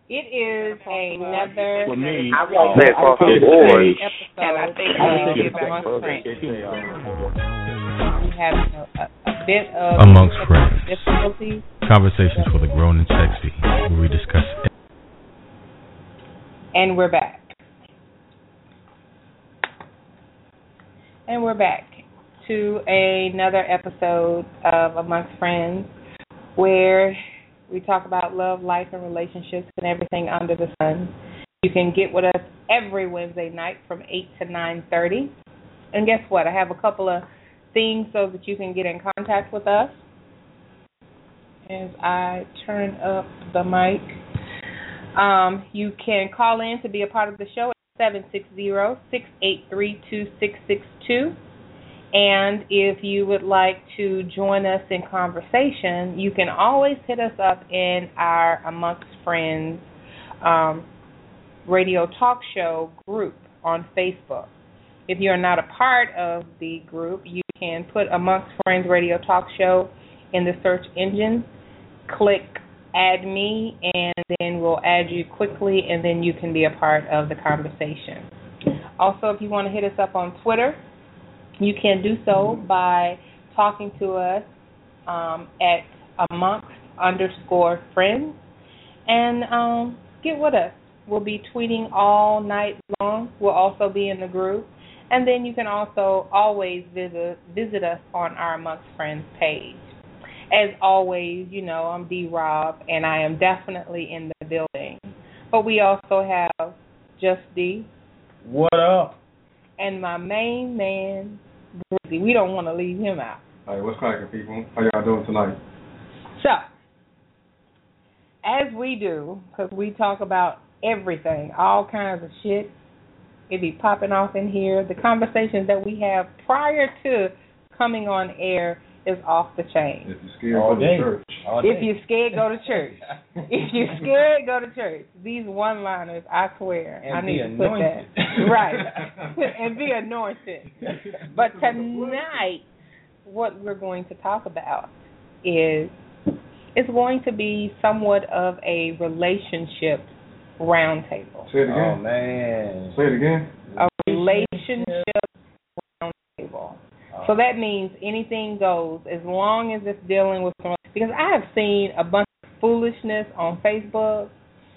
It is another For me, I won't say across the board. episode And I think of Amongst Friends. We have a bit of Amongst Friends. difficulties. Conversations for the grown and sexy, where we discuss. And we're back. And we're back to another episode of Amongst Friends, where we talk about love, life, and relationships and everything under the sun. You can get with us every Wednesday night from 8 to 9:30. And guess what? I have a couple of things so that you can get in contact with us. As I turn up the mic, you can call in to be a part of the show at 760-683-2662. And if you would like to join us in conversation, you can always hit us up in our Amongst Friends radio talk show group on Facebook. If you're not a part of the group, you can put Amongst Friends radio talk show in the search engine, click add me, and then we'll add you quickly, and then you can be a part of the conversation. Also, if you want to hit us up on Twitter, you can do so by talking to us at amongst_friends, and get with us. We'll be tweeting all night long. We'll also be in the group. And then you can also always visit us on our Amongst Friends page. As always, you know, I'm D-Rob, and I am definitely in the building. But we also have Just D. What up? And my main man, Breezy. We don't want to leave him out. Hey, what's cracking, people? How y'all doing tonight? So, as we do, because we talk about everything, all kinds of shit, it be popping off in here. The conversations that we have prior to coming on air is off the chain. If you're scared, go to church. If you're scared, go to church. If you're scared, go to church. These one-liners, I swear, And I need to anointed. put that. Right. And be anointed. But tonight, what we're going to talk about is it's going to be somewhat of a relationship roundtable. Say it again. Oh, man. Say it again. A relationship roundtable. So that means anything goes as long as it's dealing with someone. Because I have seen a bunch of foolishness on Facebook.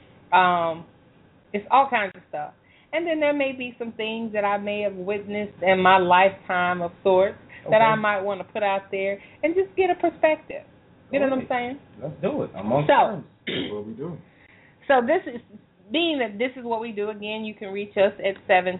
It's all kinds of stuff. And then there may be some things that I may have witnessed in my lifetime of sorts that I might want to put out there and just get a perspective. You know what I'm saying? Let's do it. Amongst Friends. That's what we do. So this is, being that this is what we do, again, you can reach us at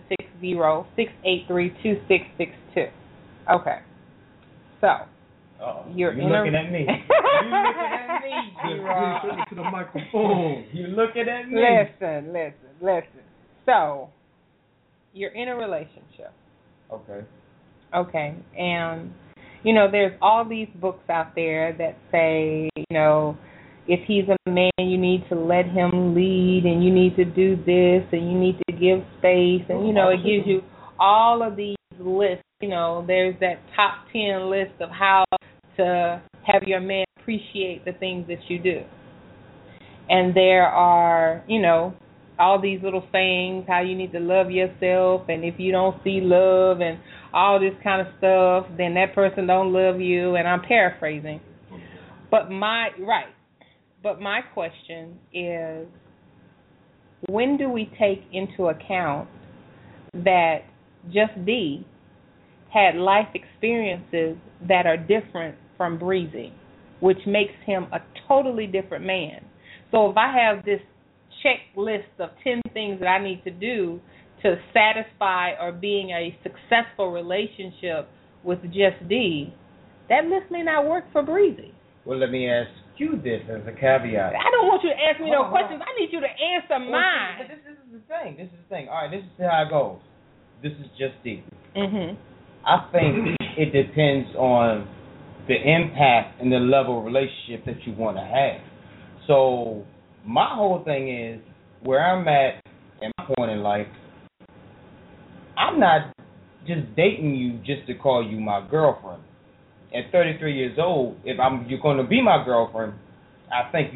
760-683-2662. Okay. So, you're looking at me. You're looking at me, G-Rob. Listen to the microphone. You're looking at me. Listen. So, you're in a relationship. Okay. And, you know, there's all these books out there that say, you know, if he's a man, you need to let him lead, and you need to do this, and you need to give space, and, you know, it gives you all of these lists. You know, there's that top 10 list of how to have your man appreciate the things that you do. And there are, you know, all these little sayings, how you need to love yourself, and if you don't see love and all this kind of stuff, then that person don't love you, and I'm paraphrasing. But my question is, when do we take into account that Just D had life experiences that are different from Breezy, which makes him a totally different man? So if I have this checklist of 10 things that I need to do to satisfy or being a successful relationship with Just D, that list may not work for Breezy. Well, let me ask you this as a caveat. I don't want you to ask me no questions. I need you to answer mine. But this is the thing. All right, this is how it goes. This is Just D. Mm-hmm. I think it depends on the impact and the level of relationship that you want to have. So my whole thing is, where I'm at my point in life, I'm not just dating you just to call you my girlfriend. At 33 years old, if you're going to be my girlfriend, I think you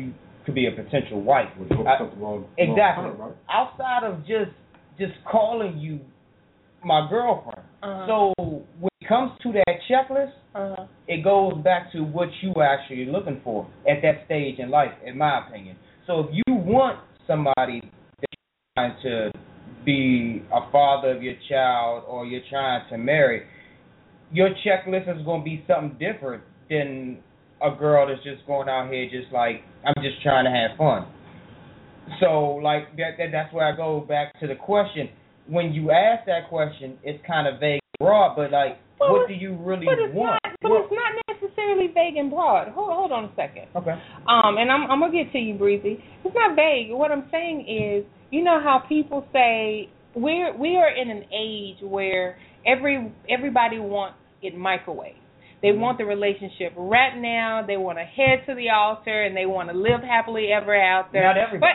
could be a potential wife. Exactly. Right? Outside of just calling you my girlfriend. So when it comes to that checklist, it goes back to what you are actually looking for at that stage in life, in my opinion. So if you want somebody that's trying to be a father of your child or you're trying to marry, your checklist is going to be something different than a girl that's just going out here just like, I'm just trying to have fun. So, like, that's where I go back to the question. When you ask that question, it's kind of vague and broad, but, like, what do you really want? It's not necessarily vague and broad. Hold on a second. Okay. And I'm going to get to you, Breezy. It's not vague. What I'm saying is, you know how people say, we are in an age where everybody wants it microwave. They want the relationship right now. They want to head to the altar, and they want to live happily ever after. Not everybody.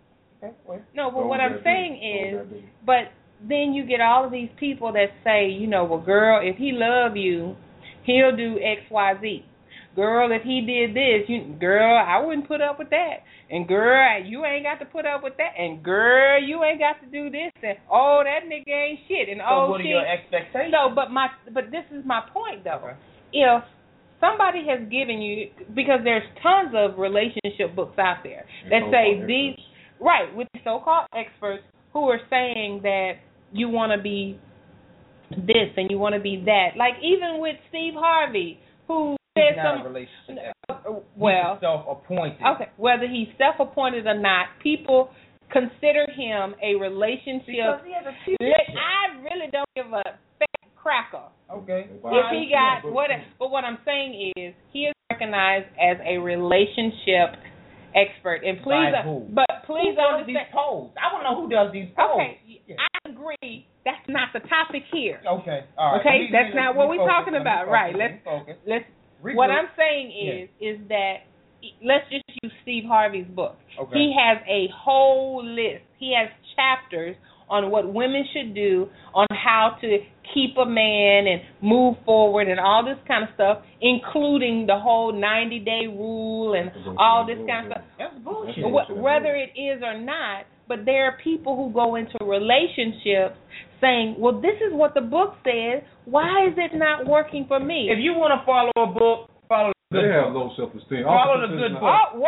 But what I'm saying is, but then you get all of these people that say, you know, well, girl, if he love you, he'll do X, Y, Z. Girl, if he did this, girl, I wouldn't put up with that. And girl, you ain't got to put up with that. And girl, you ain't got to do this. And oh, that nigga ain't shit. And so what are your expectations? No, but this is my point though. Okay. If somebody has given you, because there's tons of relationship books out there that say these, right, with so-called experts who are saying that you want to be this and you want to be that. Like even with Steve Harvey, who said not a relationship. Well, he's self-appointed. Okay, whether he's self-appointed or not, people consider him a relationship. Because he has a future. I really don't give a fat cracker. Okay. If he got what, but what I'm saying is he is recognized as a relationship expert. And please, who does these polls? I want to know who does these polls. Okay, yeah. I agree. That's not the topic here. Okay, all right. Okay, that's not what we're talking about. Right? Let's. What I'm saying is that let's just use Steve Harvey's book. Okay. He has a whole list. He has chapters on what women should do, on how to keep a man and move forward and all this kind of stuff, including the whole 90-day rule and all this kind of stuff. That's bullshit. Whether it is or not, but there are people who go into relationships saying, well, this is what the book says. Why is it not working for me? If you want to follow a book, follow the good book. They have low self-esteem. Follow the good book.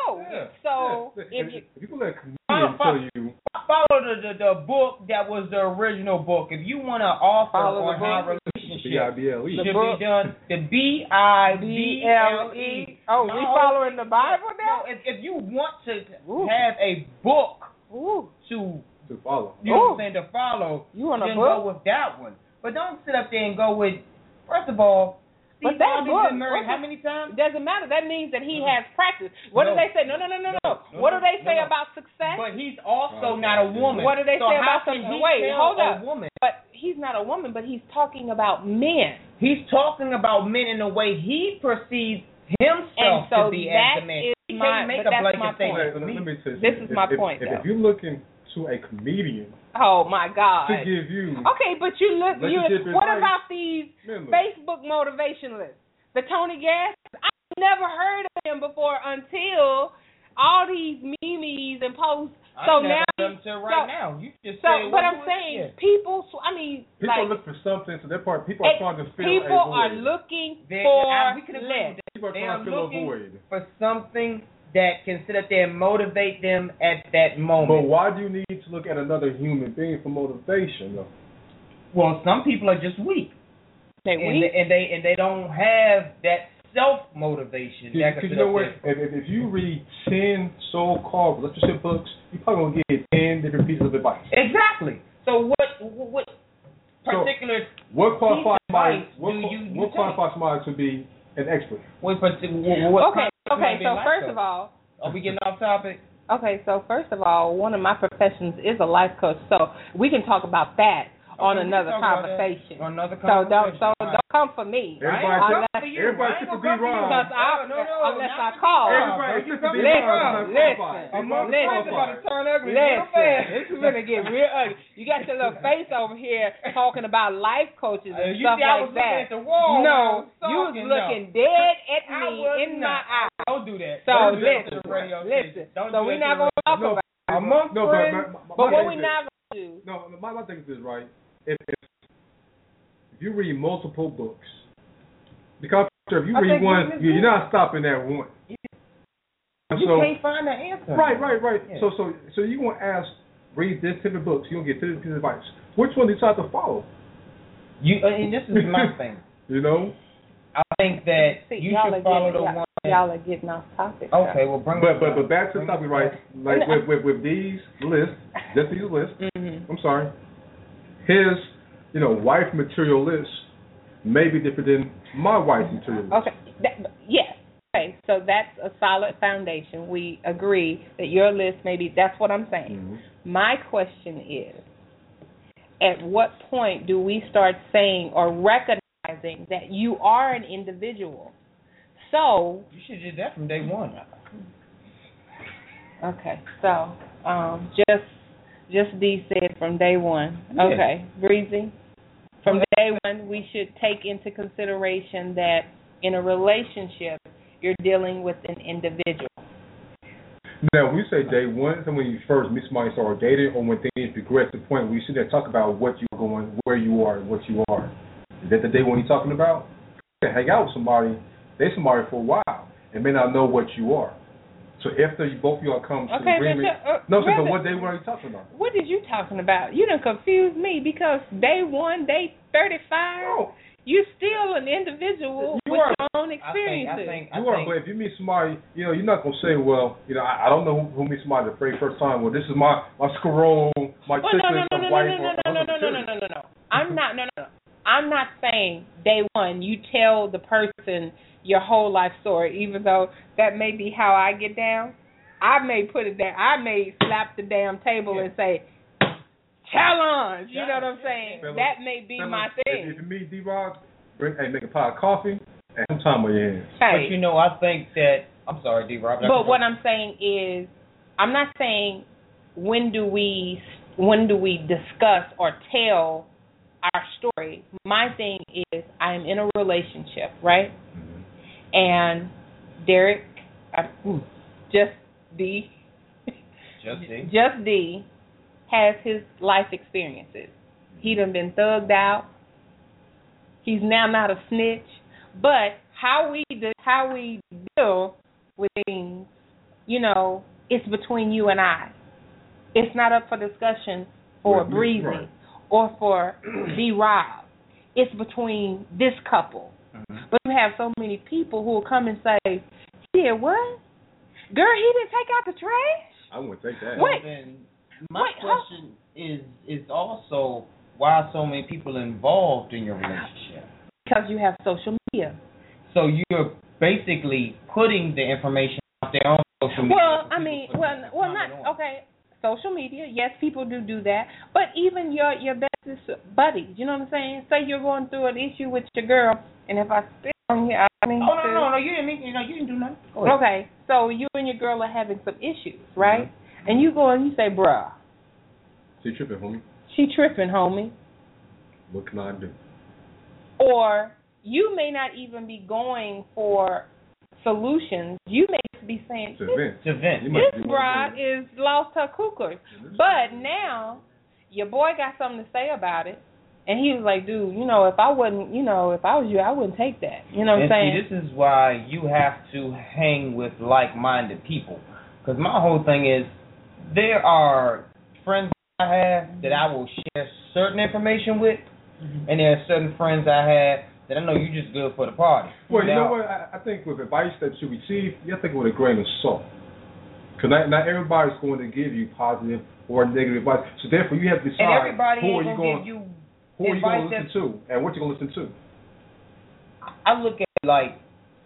If you can let a comedian tell you. Follow the book that was the original book. If you want to author on how relationship should be done, the BIBLE. Oh, we following the Bible now? No, if you want to have a book to follow, you know what I'm saying, to follow, then go with that one. But don't sit up there and go with, first of all, Steve Harvey's been married how many times? It doesn't matter. That means that he has practice. What do they say? No. What do they say about success? But he's also not a woman. What do they say about success? Wait, hold up. Woman? But he's not a woman, but he's talking about men. He's talking about men in the way he perceives himself to be as a man. He can't make a blanket statement for me. This is my point, If you're looking to a comedian, oh my God, to give you but you look. What about these Facebook motivationalists? The Tony Gass? I've never heard of him before until all these memes and posts. Now you just but I'm saying people. People look for something. So people are trying to fill a void. People are looking for less. People are trying to fill a void for something that can sit up there and motivate them at that moment. But why do you need to look at another human being for motivation, though? Well, some people are just weak. They're weak? And they don't have that self-motivation. Because you know what? If you read 10 so-called relationship books, you're probably going to get 10 different pieces of advice. Exactly. So what particular what qualifies somebody to be an expert? Okay, so first of all... Are we getting off topic? Okay, so first of all, one of my professions is a life coach, so we can talk about that on another conversation. So don't come for me. Everybody took the B-Ron. Unless I call. Everybody took the B-Ron. Listen. This is gonna get real ugly. You got your little face over here talking about life coaches and stuff like that. No, you was looking dead at me in my eyes. Don't do that. So listen. So we're not gonna talk about it. But what we not gonna do? No, my thing is this, right? If you read multiple books, because if you read one, you're not stopping at one. You can't find the answer. Right. Yeah. So you want to read this type of books, you gonna get this piece of advice. Which one do you decide to follow? And this is my thing. You know, I think that you should follow the one. Y'all are getting off topic. Okay, well bring. But back to the topic, right? Like with these lists, just these lists. Mm-hmm. I'm sorry. His, wife material list may be different than my wife's material list. Okay. Yes. Okay. So that's a solid foundation. We agree that your list that's what I'm saying. Mm-hmm. My question is, at what point do we start saying or recognizing that you are an individual? So you should do that from day one. Okay. So just D said from day one. Okay. Breezy. From day one, we should take into consideration that in a relationship, you're dealing with an individual. Now, when you say day one, so when you first meet somebody, start dating, or when things progress to the point where you sit there and talk about what you're going, where you are, and what you are. Is that the day one you're talking about? You hang out with somebody, they're somebody for a while, and may not know what you are. So after both of y'all come to the agreement, but what day one are you talking about? What is you talking about? You done confused me because day one, day 35, you're still an individual with your own experiences. I think but if you meet somebody, you're not going to say, well, I don't know who meets somebody the very first time. Well, this is my scroll, my chicken, some wife. No. I'm not saying day one you tell the person your whole life story, even though that may be how I get down. I may put it there. I may slap the damn table and say, challenge. You know what I'm saying? That may be my thing. If you meet D-Rock, make a pot of coffee and some time on your hands. Hey. But I think that, I'm sorry, D-Rock. But what I'm saying is, I'm not saying when do we discuss or tell our story. My thing is, I'm in a relationship, right? Mm-hmm. And Derek, just D, has his life experiences. He done been thugged out. He's now not a snitch. But how we deal with things, it's between you and I. It's not up for discussion for Breezy or for D-Rob. It's between this couple. Mm-hmm. But you have so many people who will come and say, yeah, what? Girl, he didn't take out the trash? I wouldn't take that. My question is also, why are so many people involved in your relationship? Because you have social media. So you're basically putting the information out there on social media. Social media, yes, people do that. But even your bestest buddies, you know what I'm saying? Say you're going through an issue with your girl, and if I spit on here, no, you didn't do nothing. Okay, so you and your girl are having some issues, right? Mm-hmm. And you go and you say, bruh. She tripping, homie. She tripping, homie. What can I do? Or you may not even be going for solutions. You may just be saying, this broad is lost her cookers. But now, your boy got something to say about it. And he was like, dude, if I was you, I wouldn't take that. You know what I'm saying? See, this is why you have to hang with like-minded people. Because my whole thing is, there are friends I have that I will share certain information with, and there are certain friends I have that I know you're just good for the party. Well, you know what? I think with advice that you receive, you have to take it with a grain of salt. Because not everybody's going to give you positive or negative advice. So therefore, you have to decide who are you going to listen to and what you're going to listen to. I look at it like,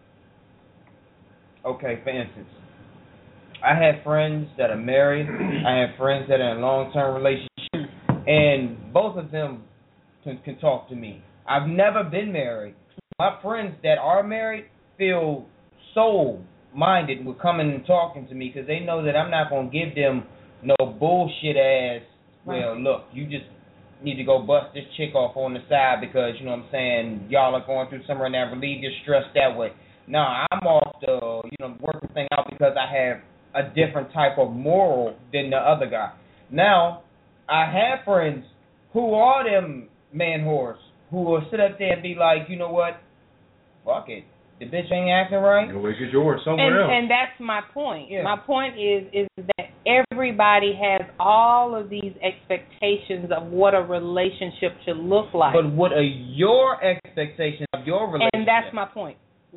okay, for instance, I have friends that are married. I have friends that are in long-term relationships, and both of them can talk to me. I've never been married. My friends that are married feel soul-minded with coming and talking to me because they know that I'm not going to give them no bullshit ass, well, look, you just need to go bust this chick off on the side because, you know what I'm saying, y'all are going through something right now, relieve your stress that way. No, I'm off the, working thing out because I have a different type of moral than the other guy. Now, I have friends who are them man whores who will sit up there and be like, you know what, fuck it. The bitch ain't acting right. Go get yours somewhere else. And that's my point. Yeah. My point is that everybody has all of these expectations of what a relationship should look like. But what are your expectations of your relationship? And that's my point.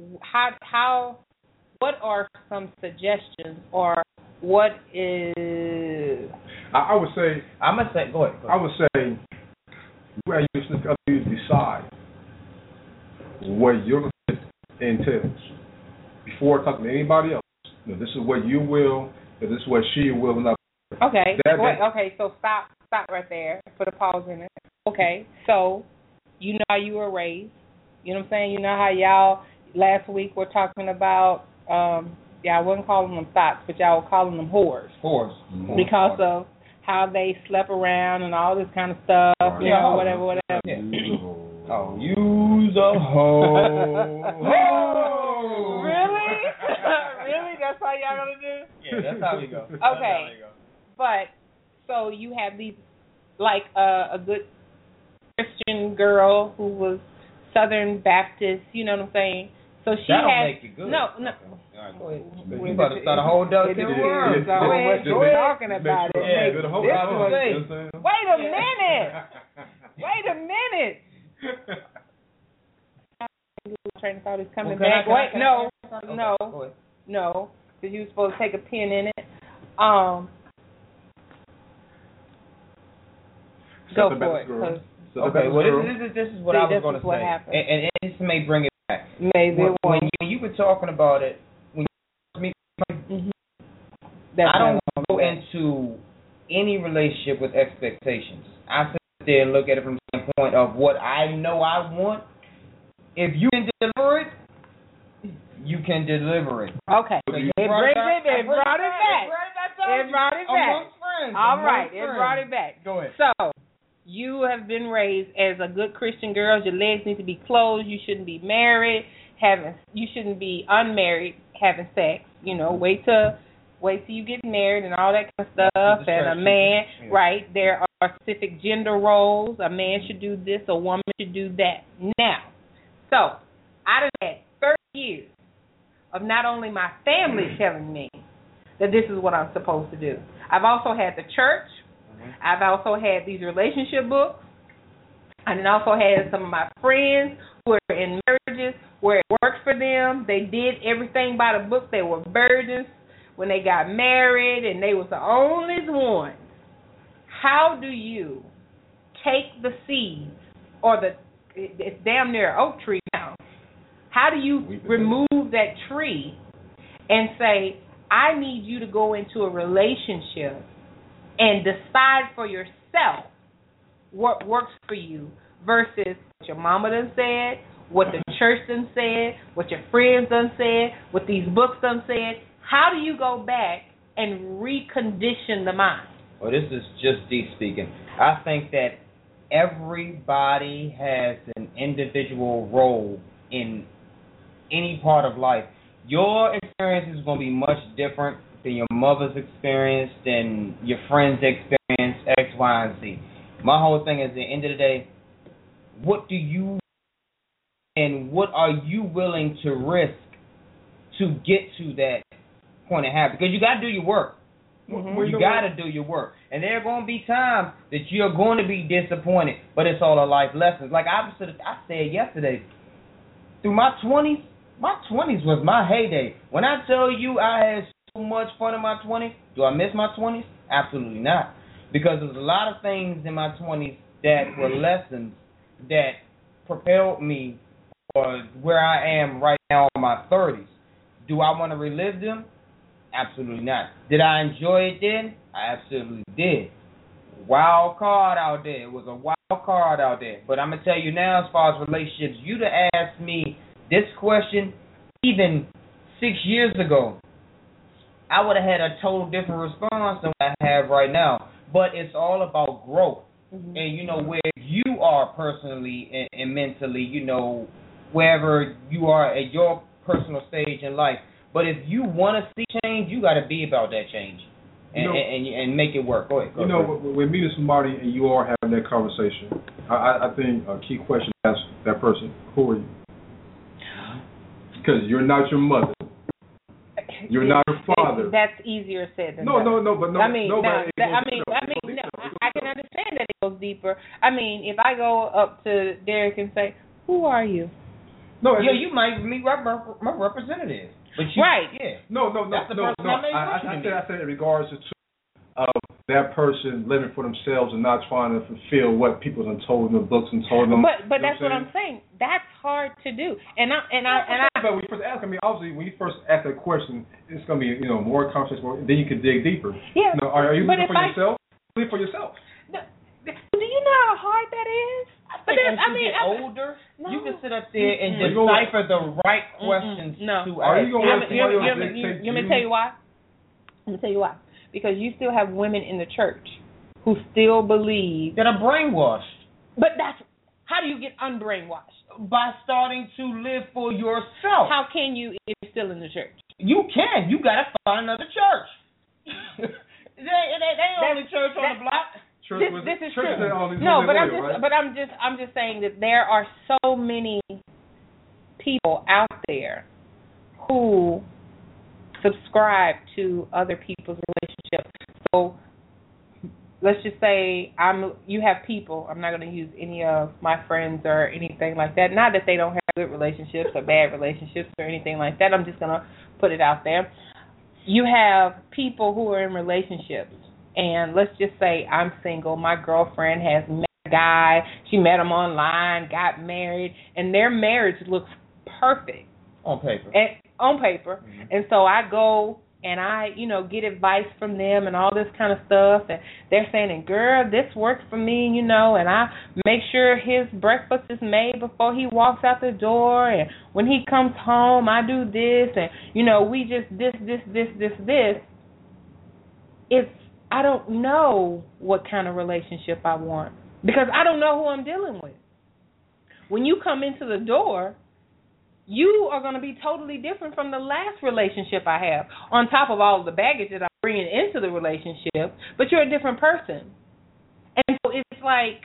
What are some suggestions or what is... I would say... I'm going to say... Go ahead. I would say where you decide what your entails before talking to anybody else. This is what you will, this is what she will not. Okay. Okay, so stop right there. Put a pause in it. Okay, so you know how you were raised. You know what I'm saying? You know how y'all last week were talking about I wasn't calling them thoughts, but y'all were calling them whores. Whores. Because of how they slept around and all this kind of stuff, whatever. Yeah. Oh, use a hoe. Really? Really? That's how y'all gonna do? Yeah, that's how we go. Okay. But so you have these, like a good Christian girl who was Southern Baptist. You know what I'm saying? So she That'll make you good. No. All right, go ahead. You about to start a whole dog Go ahead, talking about it. Yeah, Wait a minute. Wait a minute. Train of thought is coming back. No, because you were supposed to take a pin in it. Go for it. Okay, well, this is what I was going to say. Happened. And this may bring it back. Maybe when you were talking about it, when you me, I don't go into any relationship with expectations. I sit there and look at it from the standpoint of what I know I want. If you can deliver it, you can deliver it. Okay. So it brought it back. Amongst friends. All right. It brought it back. Go ahead. So, you have been raised as a good Christian girl. Your legs need to be closed. You shouldn't be married. You shouldn't be unmarried having sex. Wait till you get married and all that kind of stuff. And a man, right? There are specific gender roles. A man should do this. A woman should do that. Now, so I done had 30 years of not only my family telling me that this is what I'm supposed to do. I've also had the church. I've also had these relationship books. And then also had some of my friends who were in marriages where it worked for them. They did everything by the book. They were virgins when they got married, and they was the only ones. How do you take the seeds, or it's damn near an oak tree now. How do you remove that tree and say, I need you to go into a relationship and decide for yourself what works for you versus what your mama done said, what the church done said, what your friends done said, what these books done said. How do you go back and recondition the mind? Well, this is just deep speaking. I think that everybody has an individual role in any part of life. Your experience is going to be much different than your mother's experience, than your friend's experience, X, Y, and Z. My whole thing is, at the end of the day, what do you and what are you willing to risk to get to that point of habit? Because you got to do your work. You got to do your work. And there are going to be times that you're going to be disappointed, but it's all a life lessons. Like I said yesterday, through my 20s was my heyday. When I tell you I had so much fun in my 20s, do I miss my 20s? Absolutely not. Because there's a lot of things in my 20s that were lessons that propelled me for where I am right now in my 30s. Do I want to relive them? Absolutely not. Did I enjoy it then? I absolutely did. Wild card out there. It was a wild wild card out there. But I'm going to tell you now, as far as relationships, you'd have asked me this question even 6 years ago, I would have had a total different response than what I have right now. But it's all about growth. Mm-hmm. And, you know, where you are personally and mentally, you know, wherever you are at your personal stage in life. But if you want to see change, you got to be about that change and make it work. Go ahead. When meeting somebody and you are having that conversation, I think a key question to ask that person, who are you? Because you're not your mother. You're not her father. That's easier said than done. No. I can understand that it goes deeper. I mean, if I go up to Derek and say, "Who are you?" No, you might meet my representative. But you, right. Yeah. No. I said in regards to that person living for themselves and not trying to fulfill what people have told them in the books and told them. But that's what I'm saying. That's hard to do. But when you first ask, obviously when you first ask that question, it's going to be more conversation. Then you can dig deeper. Yeah. Are you living for yourself? Live for yourself. No, do you know how hard that is? But as you get older, you can sit up there and decipher the right questions to ask. Are you going to let me tell you why? Let me tell you why. Because you still have women in the church who still believe that are brainwashed. But how do you get unbrainwashed? By starting to live for yourself. How can you if you're still in the church? You can. You got to find another church. They ain't only church on the block. This is true. No, but I'm just saying that there are so many people out there who subscribe to other people's relationships. So let's just say you have people. I'm not going to use any of my friends or anything like that. Not that they don't have good relationships or bad relationships or anything like that. I'm just going to put it out there. You have people who are in relationships, and let's just say I'm single. My girlfriend has met a guy. She met him online, got married, and their marriage looks perfect. On paper. Mm-hmm. And so I go and I, get advice from them and all this kind of stuff. And they're saying, girl, this works for me, and I make sure his breakfast is made before he walks out the door. And when he comes home, I do this. And, we just this. I don't know what kind of relationship I want because I don't know who I'm dealing with. When you come into the door, you are going to be totally different from the last relationship I have, on top of all of the baggage that I'm bringing into the relationship, but you're a different person. And so it's like...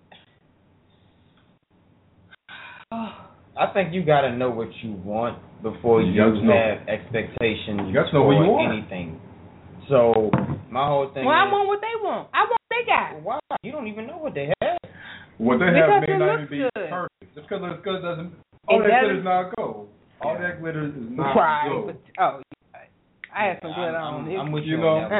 I think you got to know what you want before you have expectations for anything. So my whole thing I want what they want. I want what they got. Why? You don't even know what they have. What they have may not even be perfect. Just because it doesn't... All that glitter is not gold. All that glitter is not gold. I had some glitter on. I'm with you.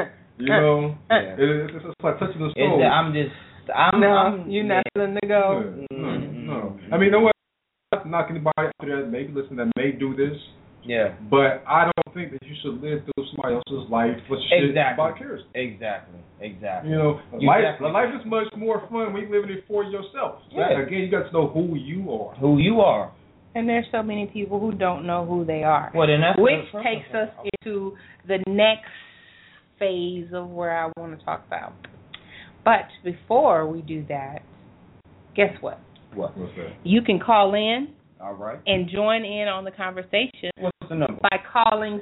It's like touching the stove. You're not letting it go. No. I mean, no one knock anybody out there that may listen that may do this. Yeah. But I don't think that you should live through somebody else's life for shit vicariously. Exactly. Life is much more fun when you're living it for yourself. Yeah. Again, you got to know who you are. Who you are. And there's so many people who don't know who they are. Well, then which takes us into the next phase of where I want to talk about. But before we do that, guess what? What's that? You can call in. All right. And join in on the conversation. What's the number? By calling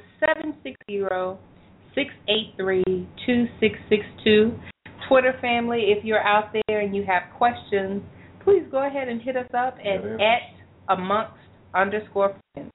760-683-2662. Twitter family, if you're out there and you have questions, please go ahead and hit us up at @amongst_friends.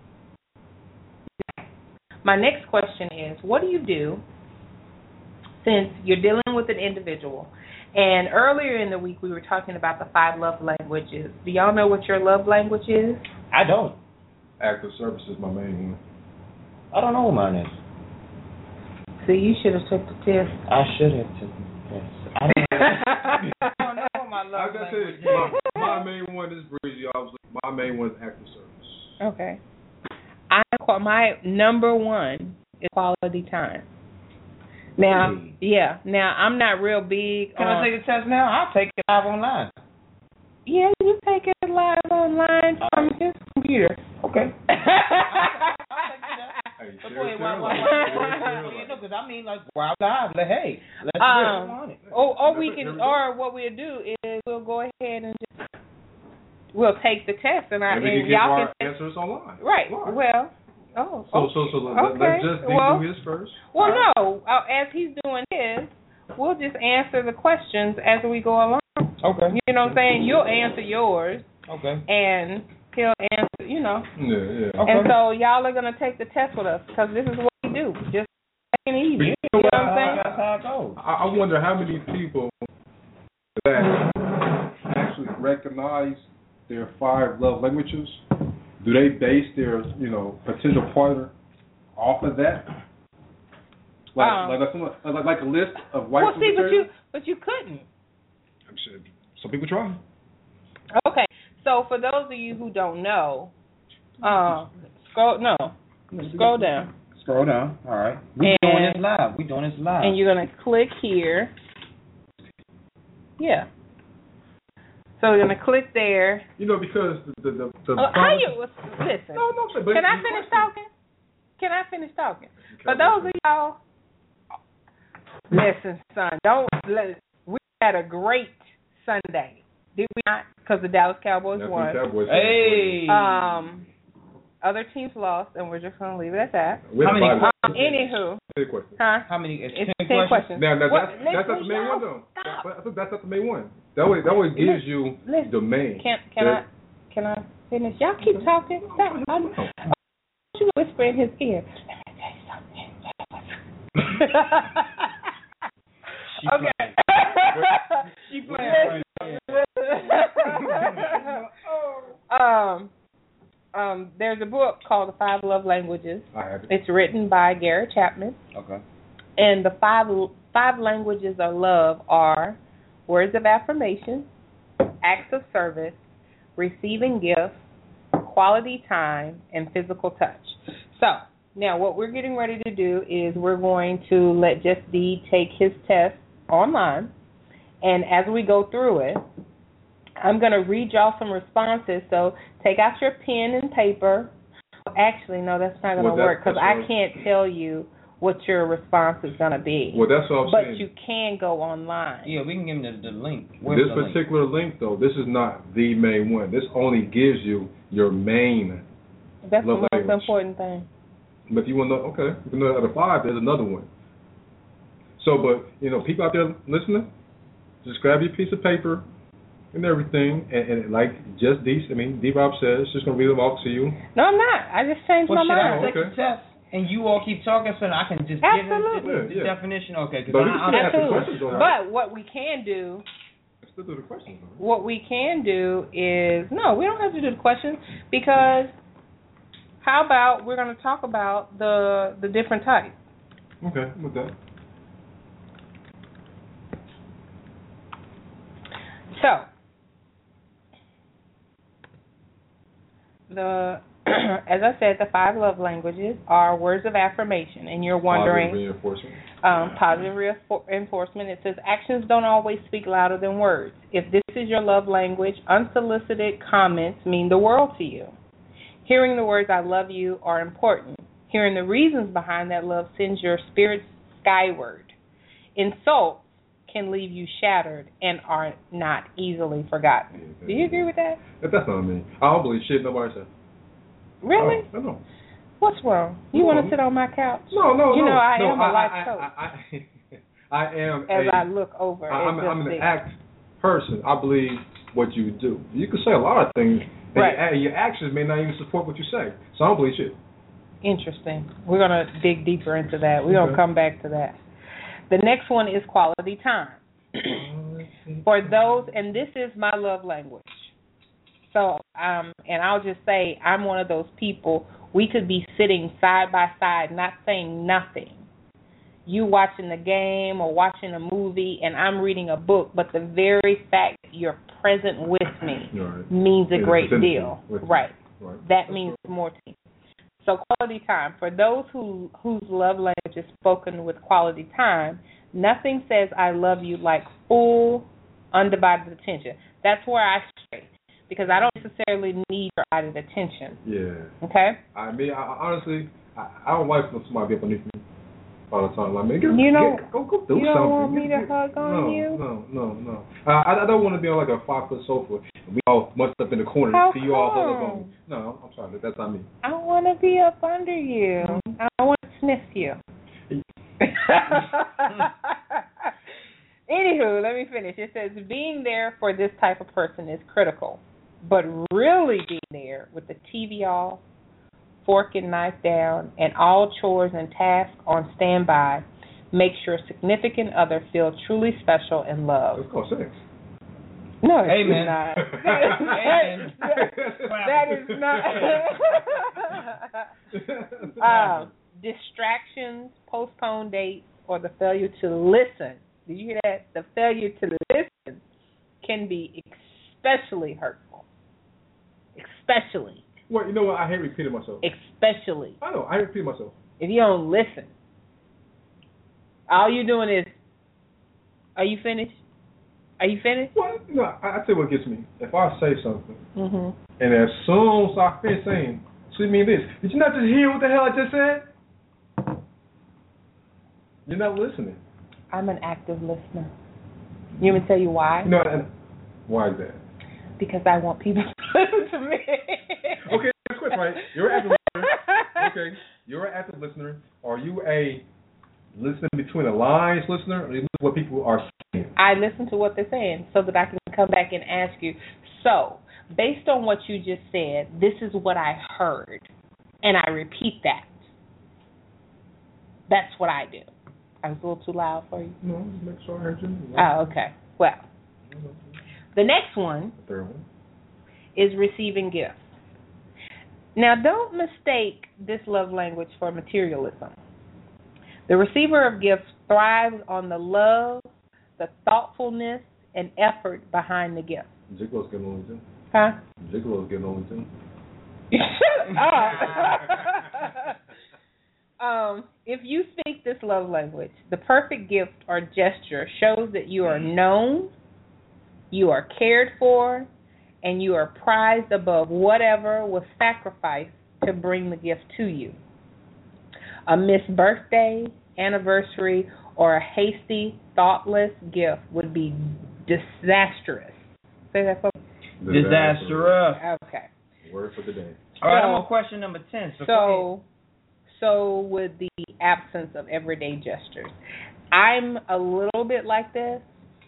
My next question is, what do you do since you're dealing with an individual? And earlier in the week, we were talking about the 5 love languages. Do y'all know what your love language is? I don't. Act of service is my main one. I don't know what mine is. See, you should have took the test. I should have taken the test. I don't know what my love language is. My main one is breezy. My main one is act of service. Okay. My number one is quality time. Now, yeah. Now, I'm not real big. Can I take the test now? I'll take it live online. Yeah, you take it live online from his computer. Okay. Because I mean, like, we're out live. Like, hey, let's do it. Or what we'll do is we'll go ahead and we'll take the test and y'all can answers online. Right. Live. Well. So let's just do his first. Well, no. As he's doing his, we'll just answer the questions as we go along. Okay. You know what I'm saying? You'll answer yours. Okay. And he'll answer, Yeah. Okay. Okay. And so y'all are going to take the test with us because this is what we do. Just take it easy. You know what I'm saying? That's how it goes. I wonder how many people that actually recognize their 5 love languages. Do they base their, potential partner off of that? Like a list of white people? But you couldn't. I'm sure some people try. Okay, so for those of you who don't know, scroll down. Scroll down. All right. We're doing this live. And you're gonna click here. Yeah. So we're gonna click there. Because the listen? No, Can I finish talking? For those of y'all, listen, son. We had a great Sunday, did we not? Because the Dallas Cowboys won. Hey. Other teams lost, and we're just gonna leave it at that. How many? Anywho. How many? It's 10 questions. Now that's not the main one though. I think that's not the main one. That way gives you the main. Can I finish? Y'all keep talking. Stop. You whisper in his ear. Let me tell you something. She playing. There's a book called The 5 Love Languages. I have it. It's written by Gary Chapman. Okay. And the five languages of love are words of affirmation, acts of service, receiving gifts, quality time, and physical touch. So, now what we're getting ready to do is we're going to let Just D take his test online. And as we go through it, I'm going to read y'all some responses. So take out your pen and paper. Actually, no, that's not going to work because I can't tell you what your response is going to be. Well, that's what I'm saying. But you can go online. Yeah, we can give them the link. This particular link, though, this is not the main one. This only gives you your main That's love the language. most important thing. But if you want to know, okay, if you know out of 5, there's another one. So, but, people out there listening, just grab your piece of paper and everything, and like just D-Rob says, just going to read them off to you. No, I'm not. I just changed my mind. Should I take the test and you all keep talking so that I can just give the definition? Okay. Absolutely. But what we can do... Let's do the questions. What we can do is... No, we don't have to do the questions because... How about we're going to talk about the different types? Okay, with that. So, as I said, the 5 love languages are words of affirmation, and you're wondering... Positive reinforcement. It says, actions don't always speak louder than words. If this is your love language, unsolicited comments mean the world to you. Hearing the words, I love you, are important. Hearing the reasons behind that love sends your spirit skyward. Insults can leave you shattered and are not easily forgotten. Do you agree with that? That's not me. I don't believe shit nobody said. Really? I know. What's wrong? You want to sit on my couch? No. I am a life coach. I am. As I look over. I'm an act person. I believe what you do. You can say a lot of things. And your actions may not even support what you say. So I don't believe shit. Interesting. We're going to dig deeper into that. We're going to come back to that. The next one is quality time. For those, and this is my love language. So, and I'll just say, I'm one of those people, we could be sitting side by side, not saying nothing. You watching the game or watching a movie, and I'm reading a book, but the very fact that you're present with me means a great deal. Right. That means more to me. So quality time. For those whose love language is spoken with quality time, nothing says I love you like full, undivided attention. That's where I stray, because I don't necessarily need your added attention. Yeah. Okay? I mean, honestly, I don't like when somebody be up underneath me all the time. Like, man, go do something. You don't want me to hug on you? No. I don't want to be on like a 5-foot sofa and we all munched up in the corner to you all hug up on me. No, I'm sorry, that's not me. I want to be up under you. I want to sniff you. Anywho, let me finish. It says, being there for this type of person is critical, but really being there with the TV off, fork and knife down, and all chores and tasks on standby makes your significant other feel truly special and loved. It's called sex. No, it's Amen. not. Amen. That is not. Distractions, postponed dates, or the failure to listen. Did you hear that? The failure to listen can be especially hurtful. Especially. Well, you know what? I hate repeating myself. Especially. I know. I hate repeating myself. If you don't listen, all you're doing is, are you finished? Are you finished? Well, you know, I tell you what gets me. If I say something, Mm-hmm. and as soon as I finish saying, so you mean this? Did you not just hear what the hell I just said? You're not listening. I'm an active listener. You want me to tell you why? No, why is that? Because I want people to listen to me. Okay, that's quick, right? You're an active listener. Okay, you're an active listener. Are you a listen between the lines listener, or you listen to what people are saying? I listen to what they're saying so that I can come back and ask you, so, based on what you just said, this is what I heard, and I repeat that. That's what I do. I was a little too loud for you? No, just make sure I heard you. Oh, okay. Well, the next one, the third one, is receiving gifts. Now, don't mistake this love language for materialism. The receiver of gifts thrives on the love, the thoughtfulness, and effort behind the gift. Gigolo's getting only two. Huh? Gigolo's getting only two. Shut up. If you speak this love language, the perfect gift or gesture shows that you are known, you are cared for, and you are prized above whatever was sacrificed to bring the gift to you. A missed birthday, anniversary, or a hasty, thoughtless gift would be disastrous. Say that for me. Disastrous. Okay. Word for the day. All right, I'm on question number 10. So with the absence of everyday gestures. I'm a little bit like this.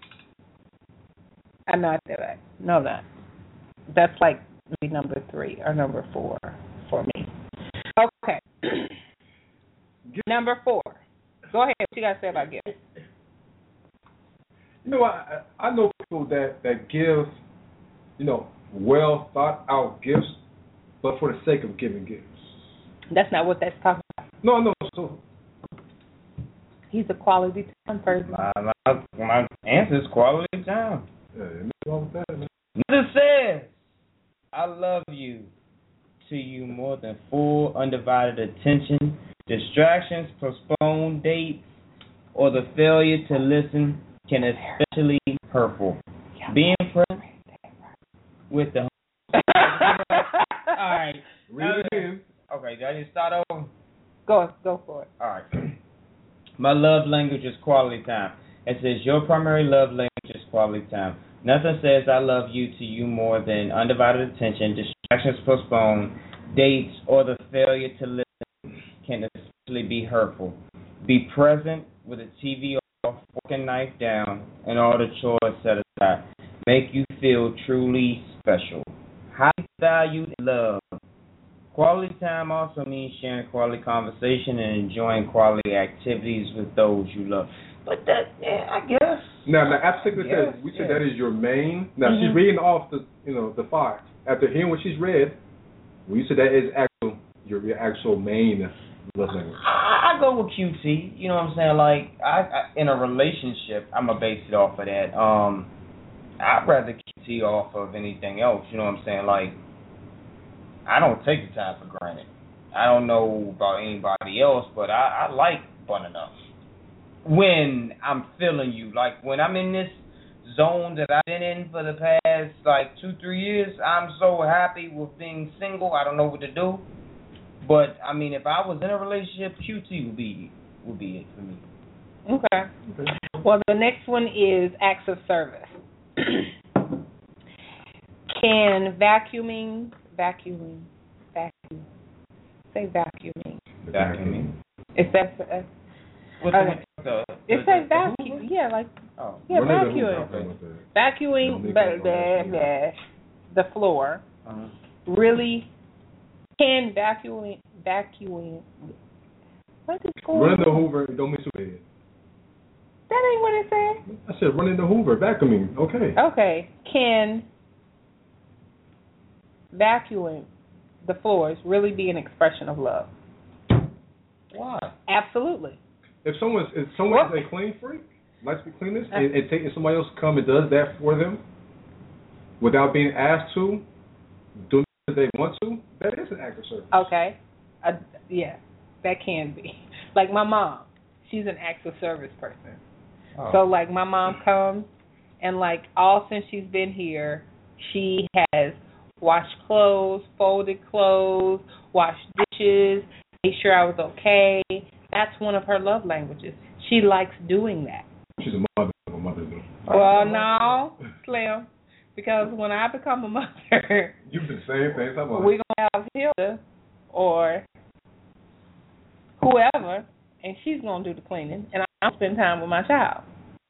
I'm not that. No, not. That's like maybe number 3 or number 4 for me. Okay. Number 4. Go ahead. What you got to say about gifts? You know, I know people that give, you know, well thought out gifts, but for the sake of giving gifts. That's not what that's talking about. No. So he's a quality time person. My answer is quality time. Yeah, nothing wrong with that, man. Nothing says I love you to you more than full, undivided attention, distractions, postponed dates, or the failure to listen can especially be hurtful. Being present with the all right. Read it again. Okay, do I need to start over? Go for it. All right. My love language is quality time. It says your primary love language is quality time. Nothing says I love you to you more than undivided attention, distractions postponed, dates, or the failure to listen can especially be hurtful. Be present with a TV off, fork and knife down, and all the chores set aside. Make you feel truly special. High value love. Quality time also means sharing quality conversation and enjoying quality activities with those you love. But that, yeah, I guess. Now, after we said that is your main. Now, she's reading off the 5. After hearing what she's read, we said that is your actual main love language. I go with QT. You know what I'm saying? Like, I in a relationship, I'm going to base it off of that. I'd rather QT off of anything else. You know what I'm saying? Like, I don't take the time for granted. I don't know about anybody else, but I like fun enough. When I'm feeling you, like when I'm in this zone that I've been in for the past like 2-3 years, I'm so happy with being single. I don't know what to do, but I mean, if I was in a relationship, QT would be it for me. Okay. Well, the next one is acts of service. Can vacuuming. Say vacuuming. Vacuuming. Is that? It says vacuum. Yeah, like vacuuming. Vacuuming the floor. Really can vacuuming. What is going on? Running the Hoover, don't miss your head. That ain't what it said. I said running the Hoover, vacuuming. Okay. Okay. Can vacuuming the floors really be an expression of love? Why? Absolutely. If someone is a clean freak, likes to be cleanliness, and taking somebody else to come and does that for them without being asked to, do what they want to, that is an act of service. Okay. Yeah, that can be. Like my mom, she's an acts of service person. Oh. So like my mom comes and like all since she's been here, she has washed clothes, folded clothes, washed dishes, made sure I was okay. That's one of her love languages. She likes doing that. She's a mother. A mother. Well, no, Slim, because when I become a mother, you do the same thing. We're gonna have Hilda or whoever, and she's gonna do the cleaning, and I'll spend time with my child.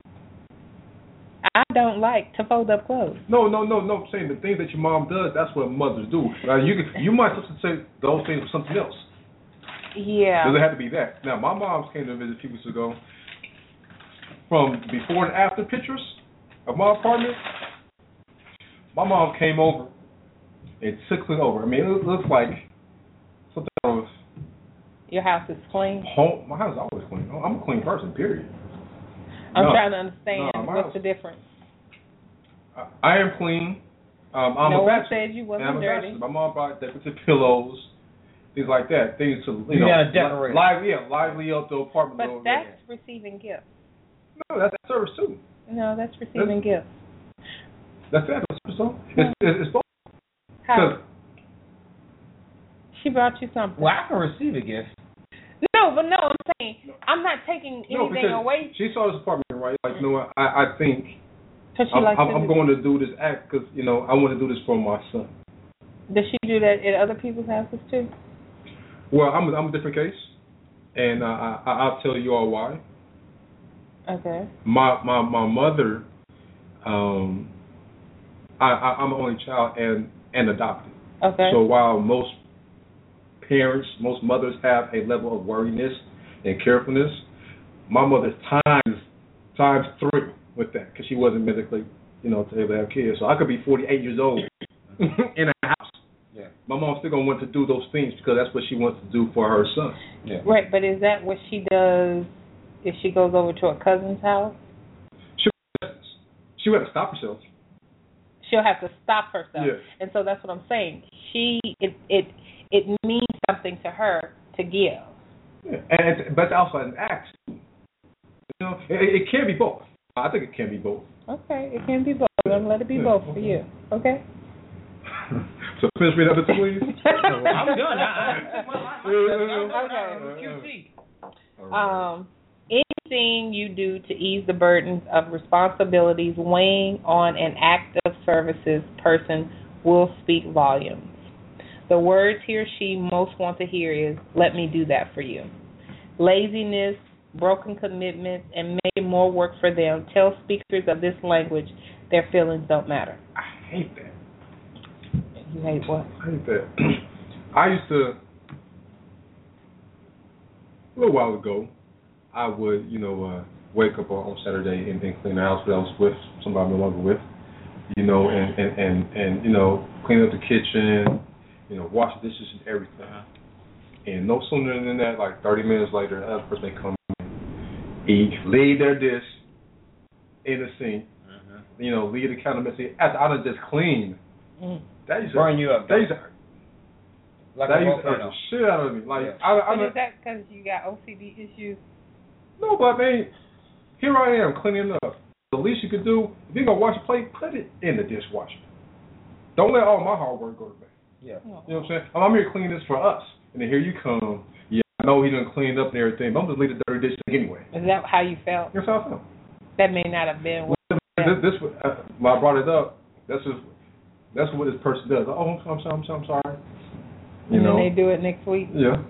I don't like to fold up clothes. No. I'm saying the things that your mom does, that's what mothers do. You might substitute those things for something else. Yeah. Doesn't have to be that. Now, my mom came to visit a few weeks ago. From before and after pictures of my apartment, my mom came over and took it over. I mean, it looks like something of... Your house is clean? My house is always clean. I'm a clean person, period. I'm trying to understand. What's the difference? I am clean. I'm no a one said you wasn't dirty. My mom brought decorative pillows, things like that. Things to, decorate. Lively up the apartment. But that's receiving gifts. No, that's service too. No, that's receiving gifts. That's service. It's both. How? She brought you something. Well, I can receive a gift. No, I'm saying I'm not taking anything away. She saw this apartment, right? Like, I think I'm going to do this act because I want to do this for my son. Does she do that at other people's houses too? Well, I'm a different case, and I'll tell you all why. Okay. My mother, I'm an only child and adopted. Okay. So while most parents, most mothers have a level of worriness and carefulness, my mother's times 3 with that because she wasn't medically, to able to have kids. So I could be 48 years old in a house. Yeah. My mom's still gonna want to do those things because that's what she wants to do for her son. Yeah. Right, but is that what she does if she goes over to a cousin's house? She would have to stop herself. She'll have to stop herself. Yeah. And so that's what I'm saying. It means something to her to give. Yeah. But it's also an act. It can be both. I think it can be both. Okay, it can be both. I'm going to let it be both for you. Okay? So finish me another 2, please. I'm done. Okay. Anything you do to ease the burdens of responsibilities weighing on an act of services person will speak volumes. The words he or she most want to hear is, let me do that for you. Laziness, broken commitments, and making more work for them tell speakers of this language their feelings don't matter. I hate that. You hate what? I hate that. I used to, a little while ago, I would, wake up on Saturday and clean the house that I was with, somebody I'm no longer with, and clean up the kitchen, wash the dishes and everything. And no sooner than that, like 30 minutes later, another person may come in, leave their dish in the sink, leave the counter messy. After I done just clean, that used to burn you up. That used to hurt. Like that used to hurt the shit out of me. Like, is that because you got OCD issues? No, but I mean, here I am cleaning up. The least you could do, if you're gonna wash a plate, put it in the dishwasher. Don't let all my hard work go to waste. Yeah. You know what I'm saying? I'm here cleaning this for us, and then here you come. Yeah, I know he done cleaned up and everything, but I'm just leave the dirty dish anyway. Is that how you felt? That's how I felt. That may not have been. When I brought it up, that's what this person does. Oh, I'm sorry. And then they do it next week. Yeah.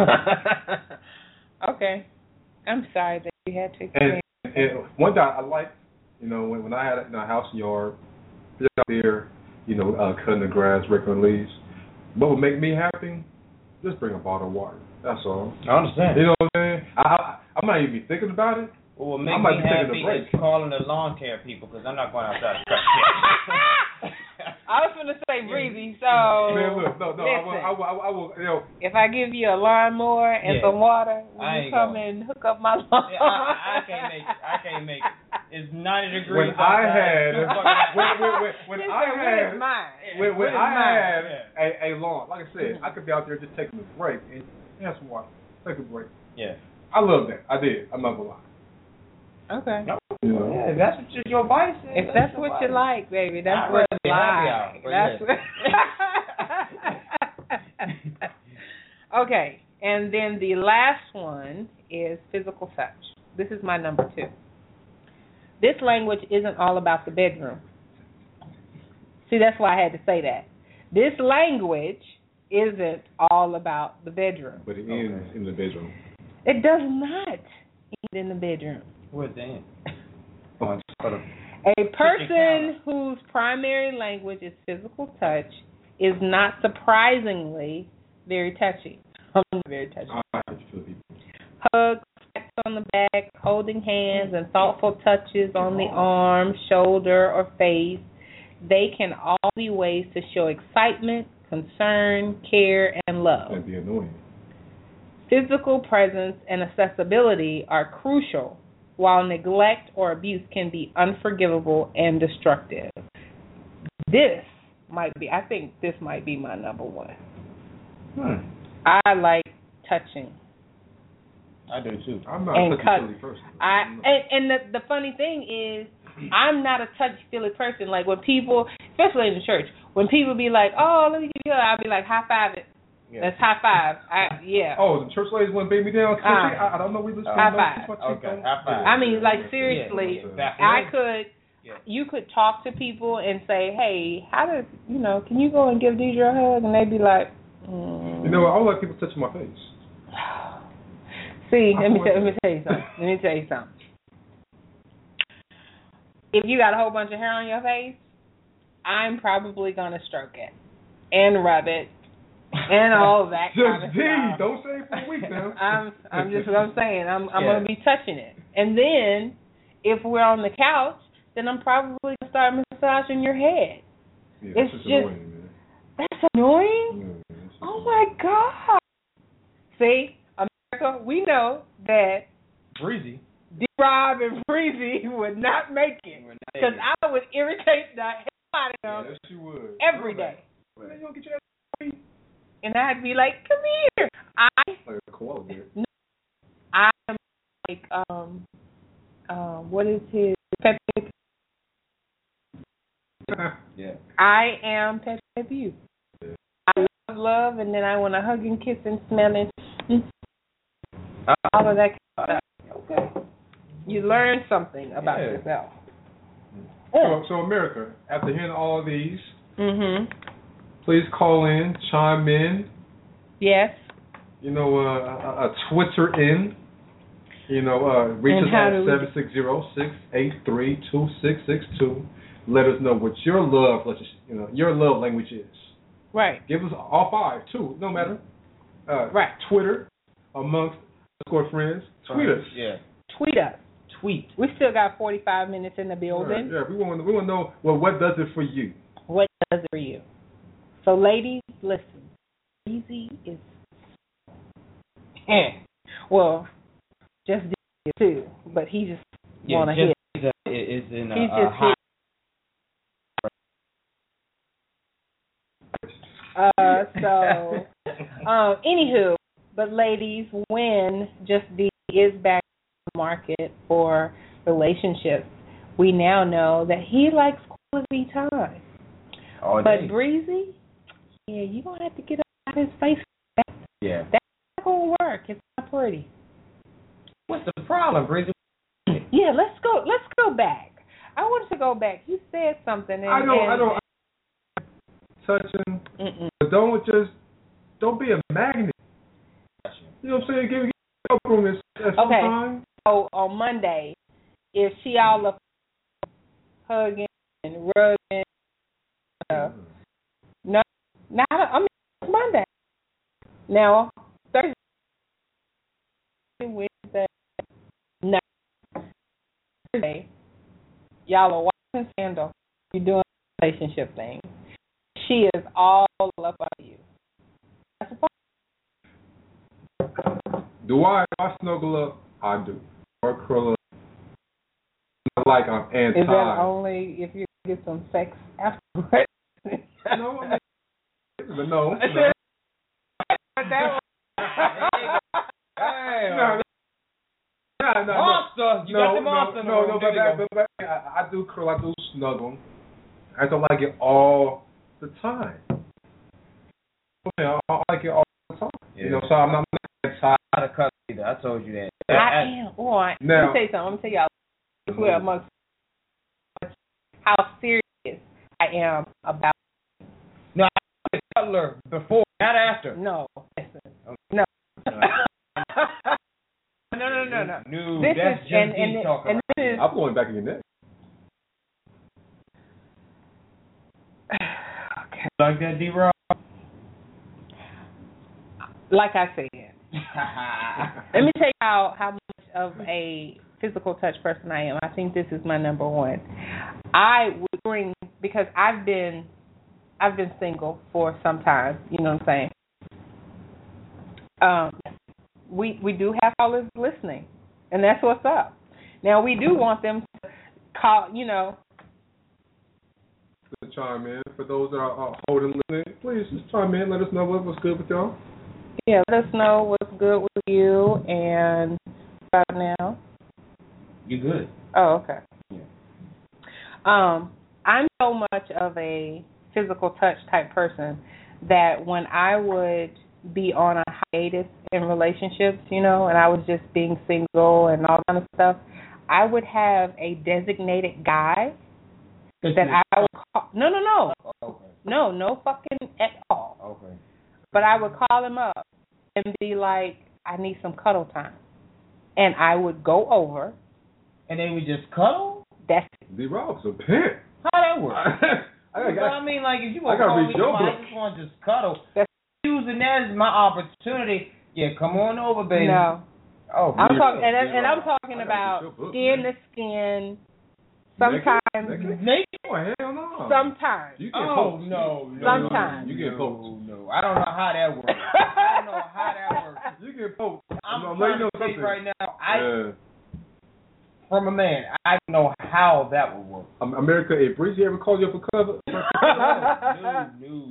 Okay. I'm sorry that you had to experience. And one thing I like, when I had a house and yard, just out there, cutting the grass, raking the leaves. What would make me happy? Just bring a bottle of water. That's all. I understand. You know what I'm saying? I might even be thinking about it. What makes me happy is calling the lawn care people because I'm not going outside to cut shit. I was going to say breezy, so man, look, no, I will. If I give you a lawnmower and some water, will you come and hook up my lawn? Yeah, I can't make it. It's 90 degrees. When I had a lawn, like I said, I could be out there just taking a break and have some water, take a break. Yeah, I love that. I did. I'm not gonna lie. Okay. Yeah, if that's what your vice is. If that's what you like, baby, that's what you like. That's what. Okay, and then the last one is physical touch. This is my number 2. This language isn't all about the bedroom. See, that's why I had to say that. This language isn't all about the bedroom. But it ends in the bedroom. It does not end in the bedroom. Where's the end? A person whose primary language is physical touch is not surprisingly very touchy. Very touchy. Hugs, pats on the back, holding hands, and thoughtful touches on the arm, shoulder, or face. They can all be ways to show excitement, concern, care, and love. That'd be annoying. Physical presence and accessibility are crucial, while neglect or abuse can be unforgivable and destructive. I think this might be my number 1. I like touching. I do too. I'm not a touchy-feely person. And the funny thing is, I'm not a touchy-feely person. Like when people, especially in the church, when people be like, "Oh, let me give you," I'll be like, "High five it." Yeah. That's high five. Yeah. Oh, the church ladies want to beat me down. I don't know. We listen. High five. Okay. High five. I mean, like seriously, you could talk to people and say, "Hey, can you go and give Deidre a hug?" And they'd be like, You know what? I don't like people touching my face. See, let me tell you something. If you got a whole bunch of hair on your face, I'm probably gonna stroke it and rub it. And all that kind of stuff. Don't say it for a week now. I'm just what I'm saying. I'm gonna be touching it, and then if we're on the couch, then I'm probably gonna start massaging your head. Yeah, it's just annoying, man. That's annoying. Yeah, oh my God! See, America, we know that Breezy, D-Rob and Breezy would not make it because I would irritate the hell out of them. Yes, you would. Every day. Man, you don't get your ass. And I'd be like, "Come here." Like a koala bear. No, I am like what is his Pepe? Yeah. I am Pepe Pew. Yeah. I love, and then I want to hug and kiss and smell and all of that kind of stuff. Okay. You learn something about yourself. So America, after hearing all of these, please call in, chime in. Yes. A Twitter in. Reach us at 760-683-2662. Let us know what your love language is. Right. Give us all 5 too. No matter. Right. Twitter amongst friends. Tweet us. Yeah. Tweet us. Tweet. We still got 45 minutes in the building. Right. Yeah. We want to know what does it for you. What does it for you? So, ladies, listen. Easy is. Well, just did it too, but he just want to hit. Is in he just hit. Anywho, but ladies, when Just D is back in the market for relationships, we now know that he likes quality time. But Breezy, yeah, you're going to have to get out of his face. Yeah. That's not going to work. It's not pretty. What's the problem, Breezy? Yeah, let's go back. I want to go back. You said something. And, I don't touching. But don't be a magnet. You know what I'm saying? Give me room at some time. So on Monday, if she all up hugging and rubbing, no, not. I mean, it's Monday. Now Thursday, Wednesday, no, Thursday, y'all are watching Scandal. You're doing a relationship thing. She is all up on you. That's a problem. Do I snuggle up? I do. Or curl up. Not like I'm anti. Is that only if you get some sex afterwards? No, I mean, no. No. Monster! You got the monster. But I do curl, I do snuggle. I don't like it all the time. I like it all the time. Yeah. You know, so I'm not tired of cut either. I told you that. I am. Boy, let me tell you something. I'm going to tell y'all. We're amongst how serious I am about. No, I was a cuddler before, not after. No, listen. No. No. This that's is, just me talking. And this is, I'm going back in your neck. Okay. Like that, D-Rob? Like I said. Let me tell you how much of a physical touch person I am. I think this is my number one. I would bring, because I've been single for some time, you know what I'm saying? We do have callers listening, and that's what's up. Now, we do want them to call, you know. To chime in. For those that are holding listening, please just chime in. Let us know what's good with y'all. Yeah, let us know what's good with you, and about now. You good. Oh, okay. Yeah. I'm so much of a physical touch type person that when I would be on a hiatus in relationships, you know, and I was just being single and all kind of stuff, I would have a designated guy that I would call. No. Okay. No fucking at all. Okay. But I would call him up and be like, I need some cuddle time. And I would go over. And then we just cuddle? D Rob's a pimp. How that work? I mean, like, if you want to call me, I just want to just cuddle. Using that as my opportunity. Yeah, come on over, baby. No. Oh, I'm talking, and I'm talking about skin to skin. Sometimes. Naked? Oh, hell no. Sometimes. You get poked. No. Sometimes. You get poked. No. I don't know how that works. I don't know how that works. You get poked. I'm trying to tell you right now. From a man, I don't know how that would work. America, if Breezy ever called you up for cover? No.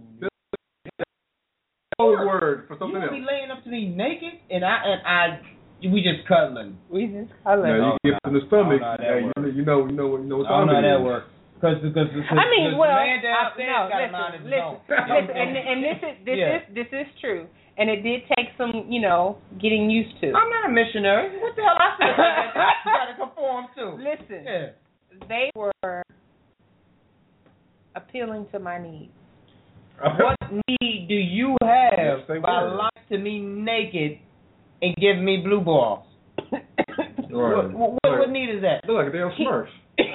Word for something else. You be laying up to me naked, and we just cuddling. Now you get in the stomach. You know what time it is. That works. Because I mean, well, man downstairs got a mind of his own. And this is true. And it did take some, you know, getting used to. I'm not a missionary. What the hell I said? You got to conform to. Listen, they were appealing to my needs. What need do you have by lying to me naked and giving me blue balls? Right. What need is that? Look like a damn Smurf.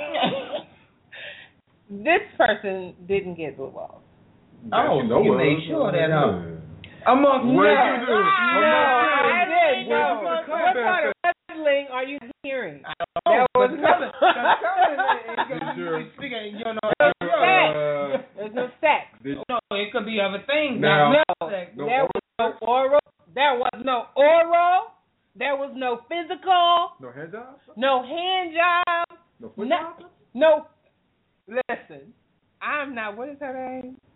This person didn't get blue balls. Oh, you made sure that amongst what did you do? I did. No. What part of wrestling are you hearing? There was nothing. There's no sex. No, it could be other things. No, there was no oral. There was no oral. There was no physical. No hand jobs? No hand jobs. No foot jobs? No. Listen, I'm not. What is her name?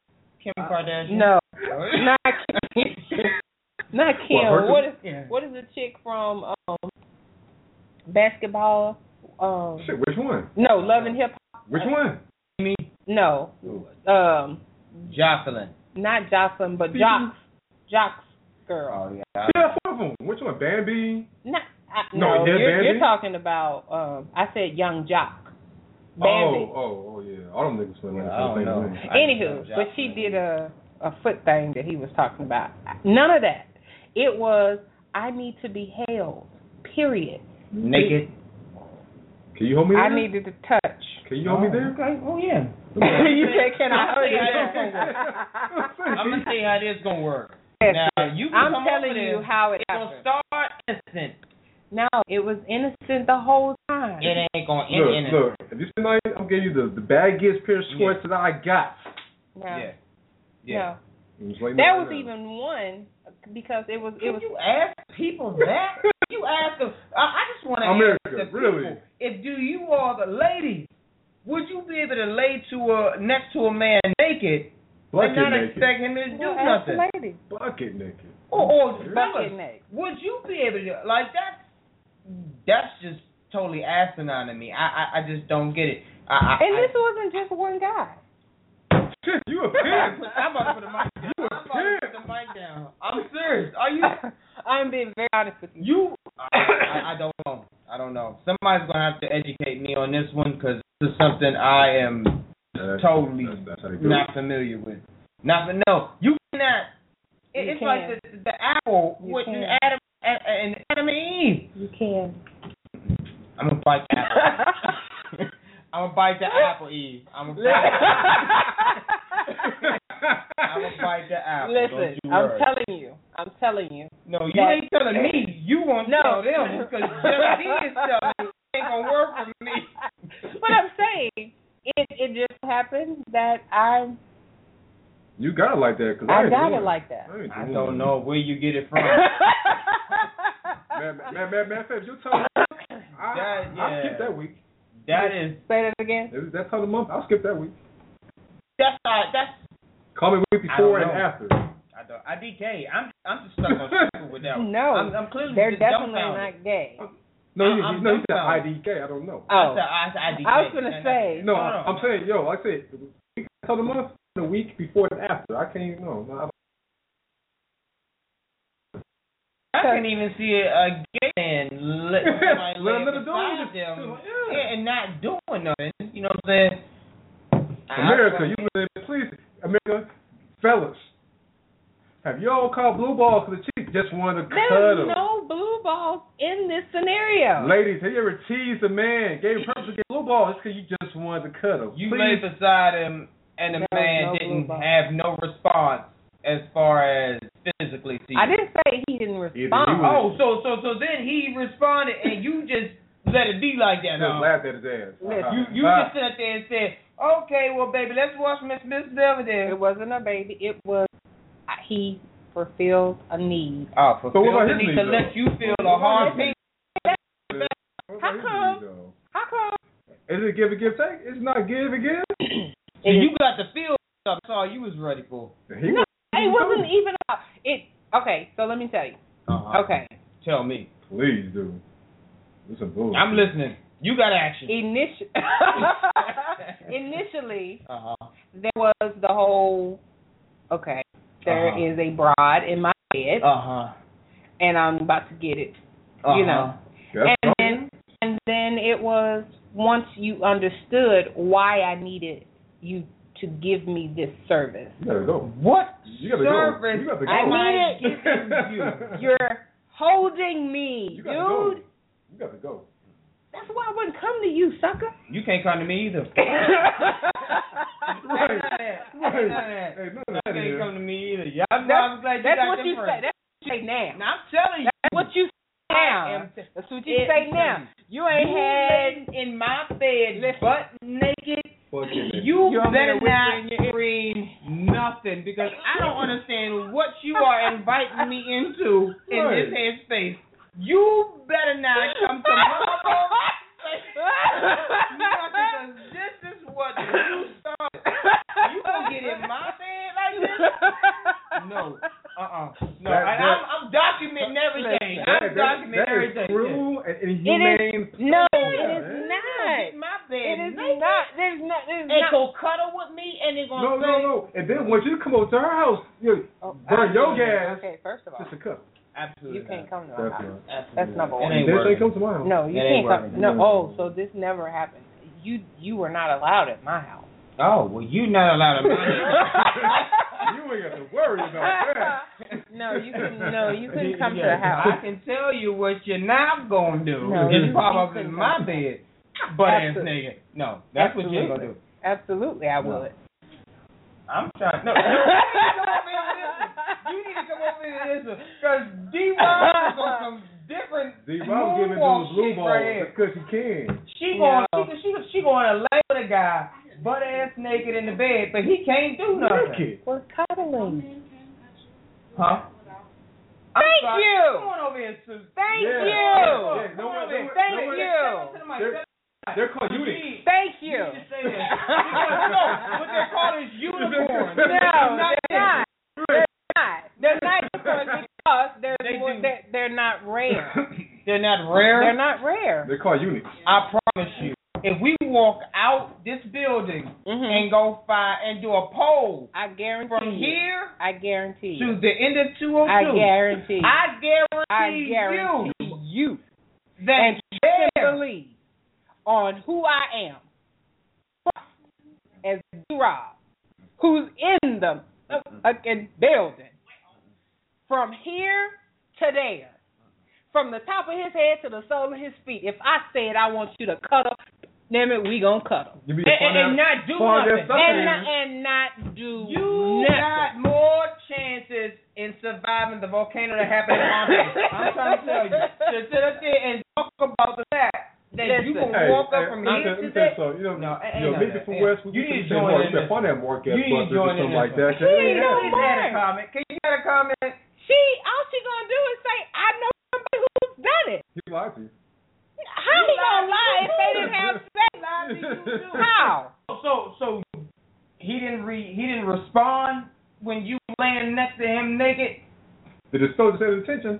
Kim Kardashian? No, not Kim. Not Kim. Well, what is the chick from basketball? Shit, which one? No, Love and Hip Hop. Which one? Me? No. Jocelyn. Not Jocelyn, but Jock's girl. Oh yeah. Yeah, four of them. Which one? Bambi? No, Bambi? you're talking about. I said Young Jock. Bambi. Oh, yeah. All them niggas swim. I don't know. Anywho, but she did a foot thing that he was talking about. None of that. It was, I need to be held. Period. Naked. Can you hold me there? I needed to touch. Can you hold me there? Okay. Oh yeah. You said, can I hold you I'm gonna tell you how this gonna work. there? Now you can I'm come telling over you there. how it It's gonna happened. start innocent. No, it was innocent the whole time. It ain't gonna end innocent. Look, if you tonight, I'm giving you the baddest pair of shorts that I got. No. Yeah. No. There was even one because it was. You ask people that? You ask them. I just want to ask the people. Really? If do you all the ladies, would you be able to lay next to a man naked and not expect him to do nothing? Lady. Bucket naked. Or bucket naked. Would you be able to like that? That's just totally asinine to me. I just don't get it. This wasn't just one guy. Shit, you a pimp. I'm about to put the mic down. I'm serious. Are you? I'm being very honest with you. I don't know. I don't know. Somebody's gonna have to educate me on this one because this is something I am totally not familiar with. No, you cannot. It's like the apple with Adam and Eve. You can. I'm gonna bite the apple. I'm gonna bite the apple, Eve. I'm gonna bite the apple. Listen, I'm telling you. No, you ain't telling me. You won't tell them because Jeff D is telling me. It ain't gonna work for me. But I'm saying, it just happened that You got it like that. Cause I got it like that. I don't know where you get it from. Man, you told me. I'll skip that week. That is. Say that again. That's how the month. I'll skip that week. That's. Call me week before and after. I DK. I'm just stuck on super with that one. No, I'm clearly they're just definitely dumbfounded. not gay. No, he said IDK. I don't know. Oh, I said IDK. I was gonna say. No, I'm saying, like I said, the week of the month, the week before and after. I can't even know. I can't even see a gay man let somebody lay beside them and not doing nothing. You know what I'm saying? America, please, America, fellas, have y'all called blue balls for the chick just want to cuddle? There's no blue balls in this scenario. Ladies, have you ever teased a man, gave him purpose to get blue balls just because you just wanted to cuddle? You lay beside him and the man didn't have no response as far as physically see. I didn't say he didn't respond. So then he responded and you just let it be like that. Just laughed at his ass. You just sat there and said, okay, well, baby, let's watch Miss Belvedere. It wasn't a baby. It was he fulfilled a need. Fulfilled the need to let you feel a hard pain. How come? Is it give and give take? It's not give and give. So you got to feel stuff. That's all you was ready for. It wasn't even it. Okay, so let me tell you. Okay. Tell me. Please do. Listen, bullshit. I'm listening. You got action. Initially, there was the whole, there is a broad in my bed, and I'm about to get it, you know. And then it was once you understood why I needed you to give me this service. You gotta go. What service am I giving you? You're holding me, dude. You gotta go. That's why I wouldn't come to you, sucker. You can't come to me either. Right. Hey, you can't come to me either. I'm glad you that's got what you say. That's what you say now. Now I'm telling you. That's what you say now. That's what you say now. You ain't had in my bed butt naked. You better not bring nothing because I don't understand what you are inviting me into in this headspace. You better not come to my because this is what you started. You gonna get in my bed like No, I'm documenting everything. I'm documenting everything. That is cruel and inhumane. No, it is not. My bed. It is not. There's not. They go cuddle with me and they're gonna say. No. And then once you come over to her house, you burn your gas. Okay, first of all. Just a cup. Absolutely. You can't come to our house. Absolutely. That's number one. They say come to my house. No, you can't come. No. Oh, so this never happened. You were not allowed at my house. Oh, well, you not allowed at my house. You ain't got to worry about that. No, you couldn't come to the house. I can tell you what you're not gonna do. No, Just pop up in my bed, butt ass nigga. No, that's what you're gonna do. Absolutely, I would. I'm trying. No, you need to come over here and listen, because D-Rob is on some different. D-Rob giving those blue balls because he can. She going to lay with a guy butt ass naked in the bed, but he can't do nothing. We're cuddling. Huh? Thank you. Come on over here, Sue. Thank you. Thank you. They're called units. Thank you. What they're called is unicorns. No, they're not. They're not unicorns because they're not rare. They're not rare? They're not rare. They're called units. I promise you. If we walk out this building and go find and do a poll, I guarantee from here, I guarantee to the end of 202, I guarantee you that you can believe on who I am as D-Rob, who's in the building, from here to there, from the top of his head to the sole of his feet. If I said I want you to cuddle, damn it, we gonna cuddle. And not do nothing. And not do you nothing. Got more chances in surviving the volcano that happened in Pompeii. I'm trying to tell you. To sit up there and talk about the fact that you can walk up from here to there. So, maybe from West, you need to join in. You find that Mark S. Busters or something like that. She ain't had a comment. Can you get a comment? All she gonna do is say, I know somebody who's done it. He lied to you. How he gonna lie if they didn't have sex? How? So he didn't respond when you were laying next to him naked? Did it still get attention?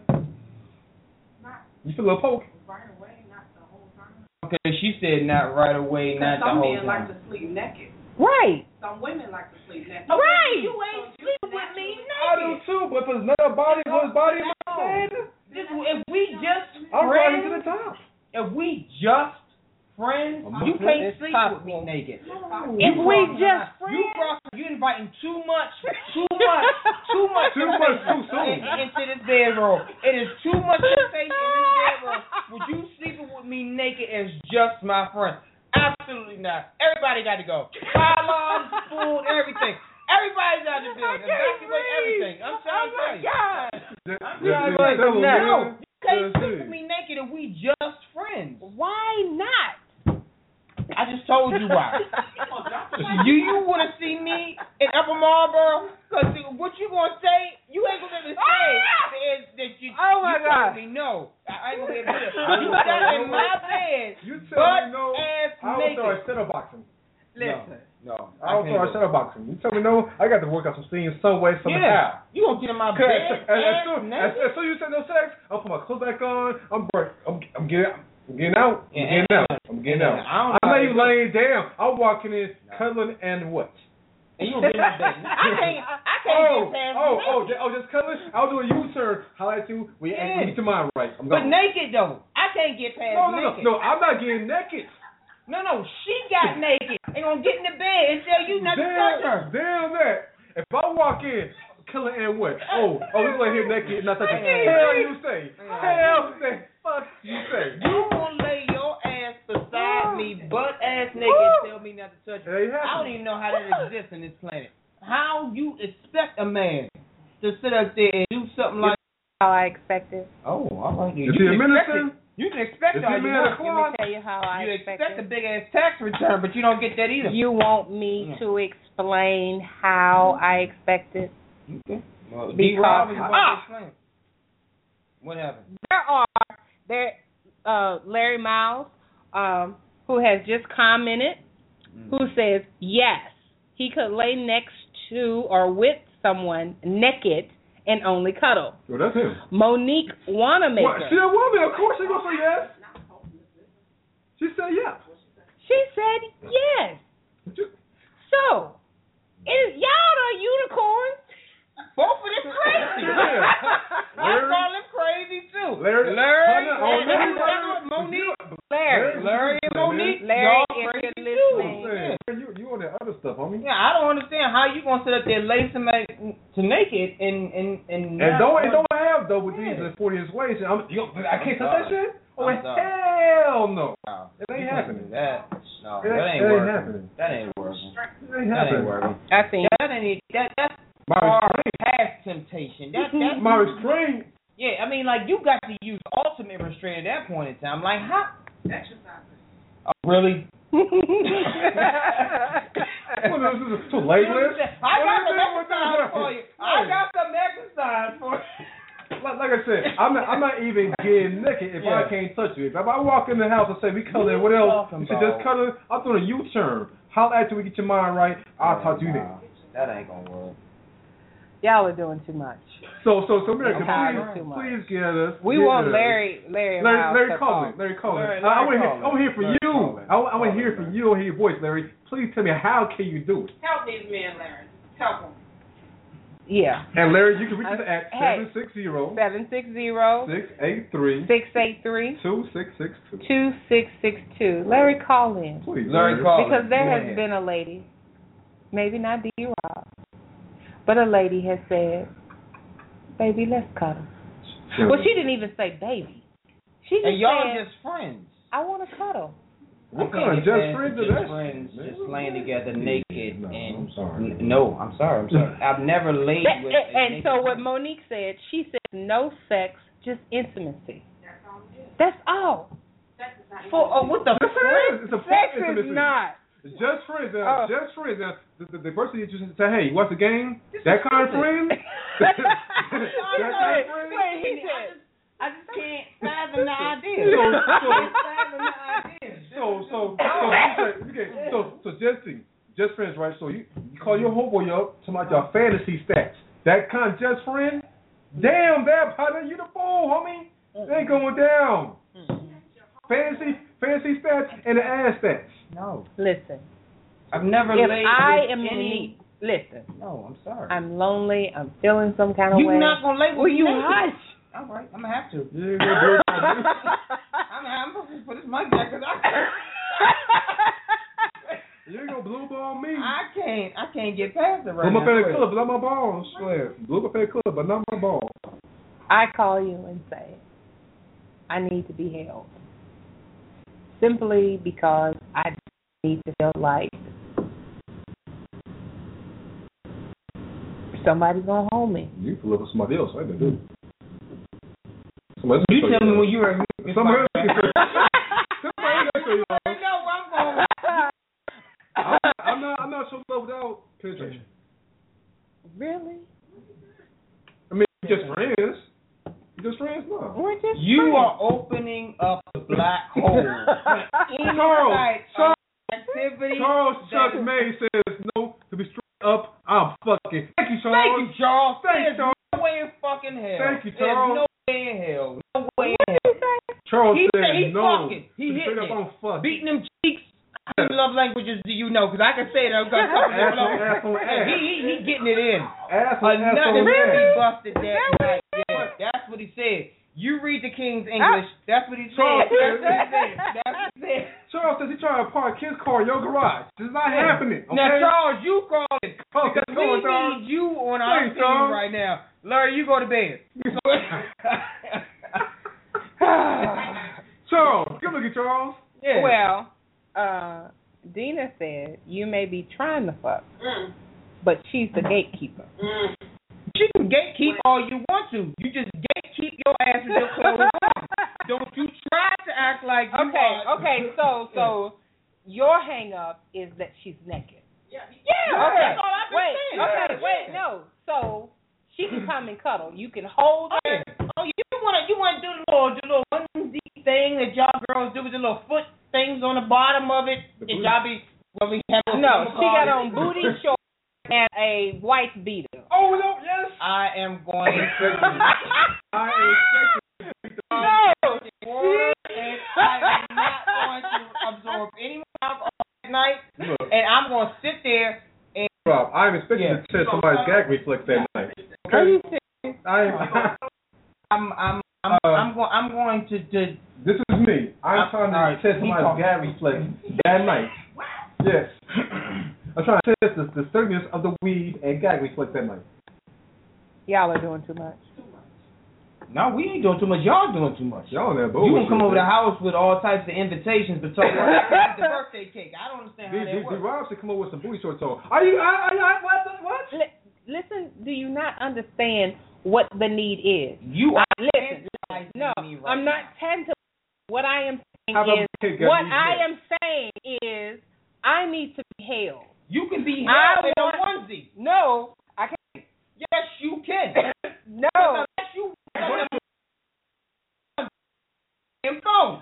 You feel a little poke. Right away, not the whole time. Okay, she said not right away, not the whole time. Some men like to sleep naked. Right. Some women like to sleep naked. Right. You ain't sleeping with me naked. I do too, but if it's not a body, was body in my head. If we just I'm friends, riding to the top. If we just friends, you can't sleep with me naked. If we just friends, you inviting too much too soon into this bedroom. It is too much temptation in this bedroom. Would you sleeping with me naked as just my friend? Absolutely not. Everybody got to go. Fire alarms, food, everything. Everybody's out of the building. Evacuate everything. I'm trying to tell you. I'm trying to tell you. No, you can't sleep with me naked if we just friends. Why not? I just told you why. You want to see me in Upper Marlboro? Because what you going to say, you ain't going to be able to say that you told me no. I ain't going to be able to do it. You got in my bed, butt ass naked. I will start shadow boxing. Listen. No. I will start shadow boxing. You tell me no, I got to work out some things some way, somehow. Yeah. You going to get in my bed as soon as you say no sex, I'll put my clothes back on. I'm getting out. I'm getting out. I'm not even laying down. I'm walking in, cuddling, and what? And you gonna be in my bed. I can't get past just cuddling? I'll do a U-turn. Highlight you. We get to mine right. But naked, though. I can't get past naked. No, I'm not getting naked. No, she got naked. Ain't gonna get in the bed and tell you not to touch her. Damn that. If I walk in, killing and what? Oh, this like here naked and not touching. Hell you say. Fuck you say. You gonna lay your ass beside me, butt ass naked, and tell me not to touch her. I don't even know how that exists in this planet. How you expect a man to sit up there and do something like how I expected? Oh, all right. You can expect all you want. Let me tell you how I expect a big ass tax return, but you don't get that either. You want me to explain how I expect it? Okay. Well, because what happened? Larry Miles, who has just commented, who says yes, he could lay next to or with someone naked and only cuddle. Well, that's him. Monique Wanamaker. What? She a woman. Of course she gonna say yes. She said yes. She said yes. So, y'all are unicorns. Both of them crazy. I call them crazy too. Larry, Monique, Larry and Monique. Larry, y'all if crazy you're too. listening. You on that other stuff, homie? Yeah, I don't understand how you gonna sit up there lay somebody to naked and don't have though with these at 40 inch waist. I can't touch that shit. Oh hell no! It ain't happening. That ain't working. That ain't working. I think That's far past temptation. That's my restraint. Yeah, I mean, like, you got to use ultimate restraint at that point in time. Like, how? Exercise. Oh, really? What is this? Too late, Liz? I got some exercise for you. Like I said, I'm not even getting naked if I can't touch you. If I walk in the house and say we cuddling, what else? You should just cuddle. I'm doing a U-turn. How after we get your mind right, I'll talk to you then. That ain't gonna work. y'all are doing too much. So America, please get us. We want Larry Coleman. Larry Coleman. I want to hear from you. I want to hear from you. I want to hear your voice, Larry. Please tell me, how can you do it? Help these men, Larry. Help them. Yeah. And Larry, you can reach us at 760-683-2662. Larry, call in. Please, Larry, call in. Because there has been a lady, maybe not DUI, but a lady has said, baby, let's cuddle. Sure. Well, she didn't even say baby. She just and y'all said, are just friends. I want to cuddle. What kind of just friends are that? Friends just laying together naked. I'm sorry. I'm sorry. I've never laid with a And naked so what person. Monique said, she said no sex, just intimacy. That's all it is. That's all. Sex is not what the It's a Sex intimacy. is not. Just friends. Just friends. The person you just say, hey, you watch the game? That kind of friend? That kind of friend? I just can't fathom the idea. So just friends, right? So you call your homeboy up, talking about your fantasy stats. That kind of just friend? Damn, that partner, you the fool, homie. It ain't going down. Fantasy stats and the ass stats. No. Listen. I've never If laid I with am any... Monique, listen. No, I'm sorry. I'm lonely. I'm feeling some kind of way. You're not going to lay with me. Will you hush? All right, I'm going to have to. Yeah, I'm going to put this mic back because you ain't gonna blue ball me. I can't get past it right Blew now. my favorite club, but not my balls. Blew my favorite club, but not my balls. I call you and say, I need to be held. Simply because I need to feel like somebody's going to hold me. You can look for somebody else. I didn't do it. You tell me when you were... Somebody else can say. I'm not so low without penetration. Really? I mean, just friends. Just friends, no. We're just You friends. are opening up the black hole. Charles Chuck May says no to be straight up. I'm fucking. Thank you, Charles. Thank you, Charles. Thanks, Charles. No way in fucking hell. Thank you, Charles. There's no way in hell. No way in hell. Charles He said said he's no. fucking. He straight hitting up on fucking. Beating them cheeks. How many love languages do you know? Because I can say that. I've got something Ass on ass. He getting it in. Ass on ass Another on man ass. busted that night. Yeah, that's what he said. You read the King's English. That's what he said. Charles That's what he said. That's what he said. Charles says he's trying to park his car in your garage. This is not happening. Okay? Now, Charles, you call it. Okay, Because we need you on our Thanks, team Charles. right now. Larry, you go to bed. Charles, good looking, Charles. Yeah. Well, Dina said you may be trying to fuck, but she's the gatekeeper. You can gatekeep all you want to. You just gatekeep your ass with your clothes on. Don't you try to act like you are. Okay. So your hang up is that she's naked. Yeah. Okay. That's all I've been saying. Wait. No. So she can come and cuddle. You can hold her. Oh, you want to do the little onesie thing that y'all girls do with the little foot things on the bottom of it? And y'all be when we have No, she got on booty shorts and a wife beater. Oh no, yes. I am going to. I am expecting. No. And I am not going to absorb any more alcohol at night. Look. And I'm going to sit there and. Rob, I am expecting to test somebody's gag reflex that night. Okay. I'm going to. This is me. I'm trying to test somebody's gag reflex that night. Yes. I'm trying to test the thickness of the weed and gag reflex that night. Y'all are doing too much. No, we ain't doing too much. Y'all doing too much. Y'all in that You bullshit. gonna come over the house with all types of invitations, but talk about the birthday cake. I don't understand how that works. Rob should come over with some booty shorts on. Are you what? Listen, do you not understand what the need is? You are listen. No, me right I'm not tantalizing. What I am saying is, I need to be held. You can be held in a onesie. No, I can't. Yes, you can. No. Unless you phone.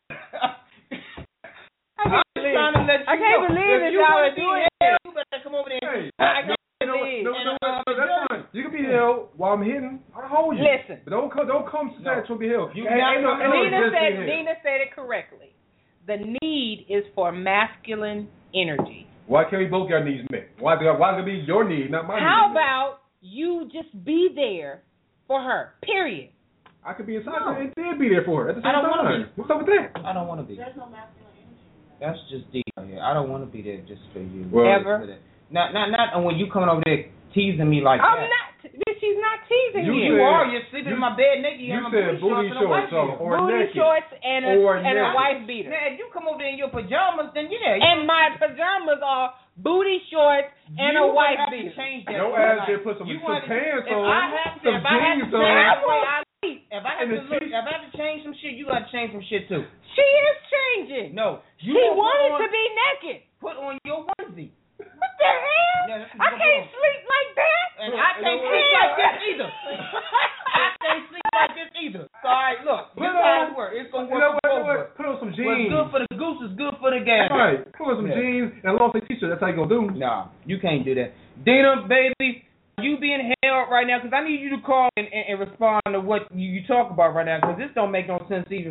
I can't believe that y'all are doing it. You better come over there. Hey, I can't believe. no, that's fine. You can be held while I'm hitting. I'll hold you. Listen. But don't come to that to be held. Nina said it correctly. The need is for masculine energy. Why can't we both get our needs met? Why it be your need, not my need? How about you just be there for her? Period. I could be inside and then be there for her at the same time. What's up with that? I don't want to be. There's no masculine energy. That's just deep. I don't want to be there just for you. Well, ever. Not when you coming over there teasing me like I'm that. not. She's not teasing you. You are. You're sleeping in my bed naked. You said booty shorts or booty naked. shorts and a wife beater. Now, if you come over there in your pajamas, then yeah. And my pajamas are booty shorts and a wife beater. Your ass did put some pants on, some jeans on. If I have to change some shit, you got to change some shit too. She is changing. No. She wanted to be naked. Put on your onesie. What the hell? Yeah, I can't sleep like that. And I can't sleep like this either. I can't sleep like this either. So, all right, look. This is how it works. It's going to work for both. Put on some jeans. What's good for the goose is good for the gander. All right. Put on some jeans and a long sleeve t-shirt. That's how you going to do. Nah, you can't do that. Dina, baby, you being held right now, because I need you to call and respond to what you talk about right now, because this don't make no sense either.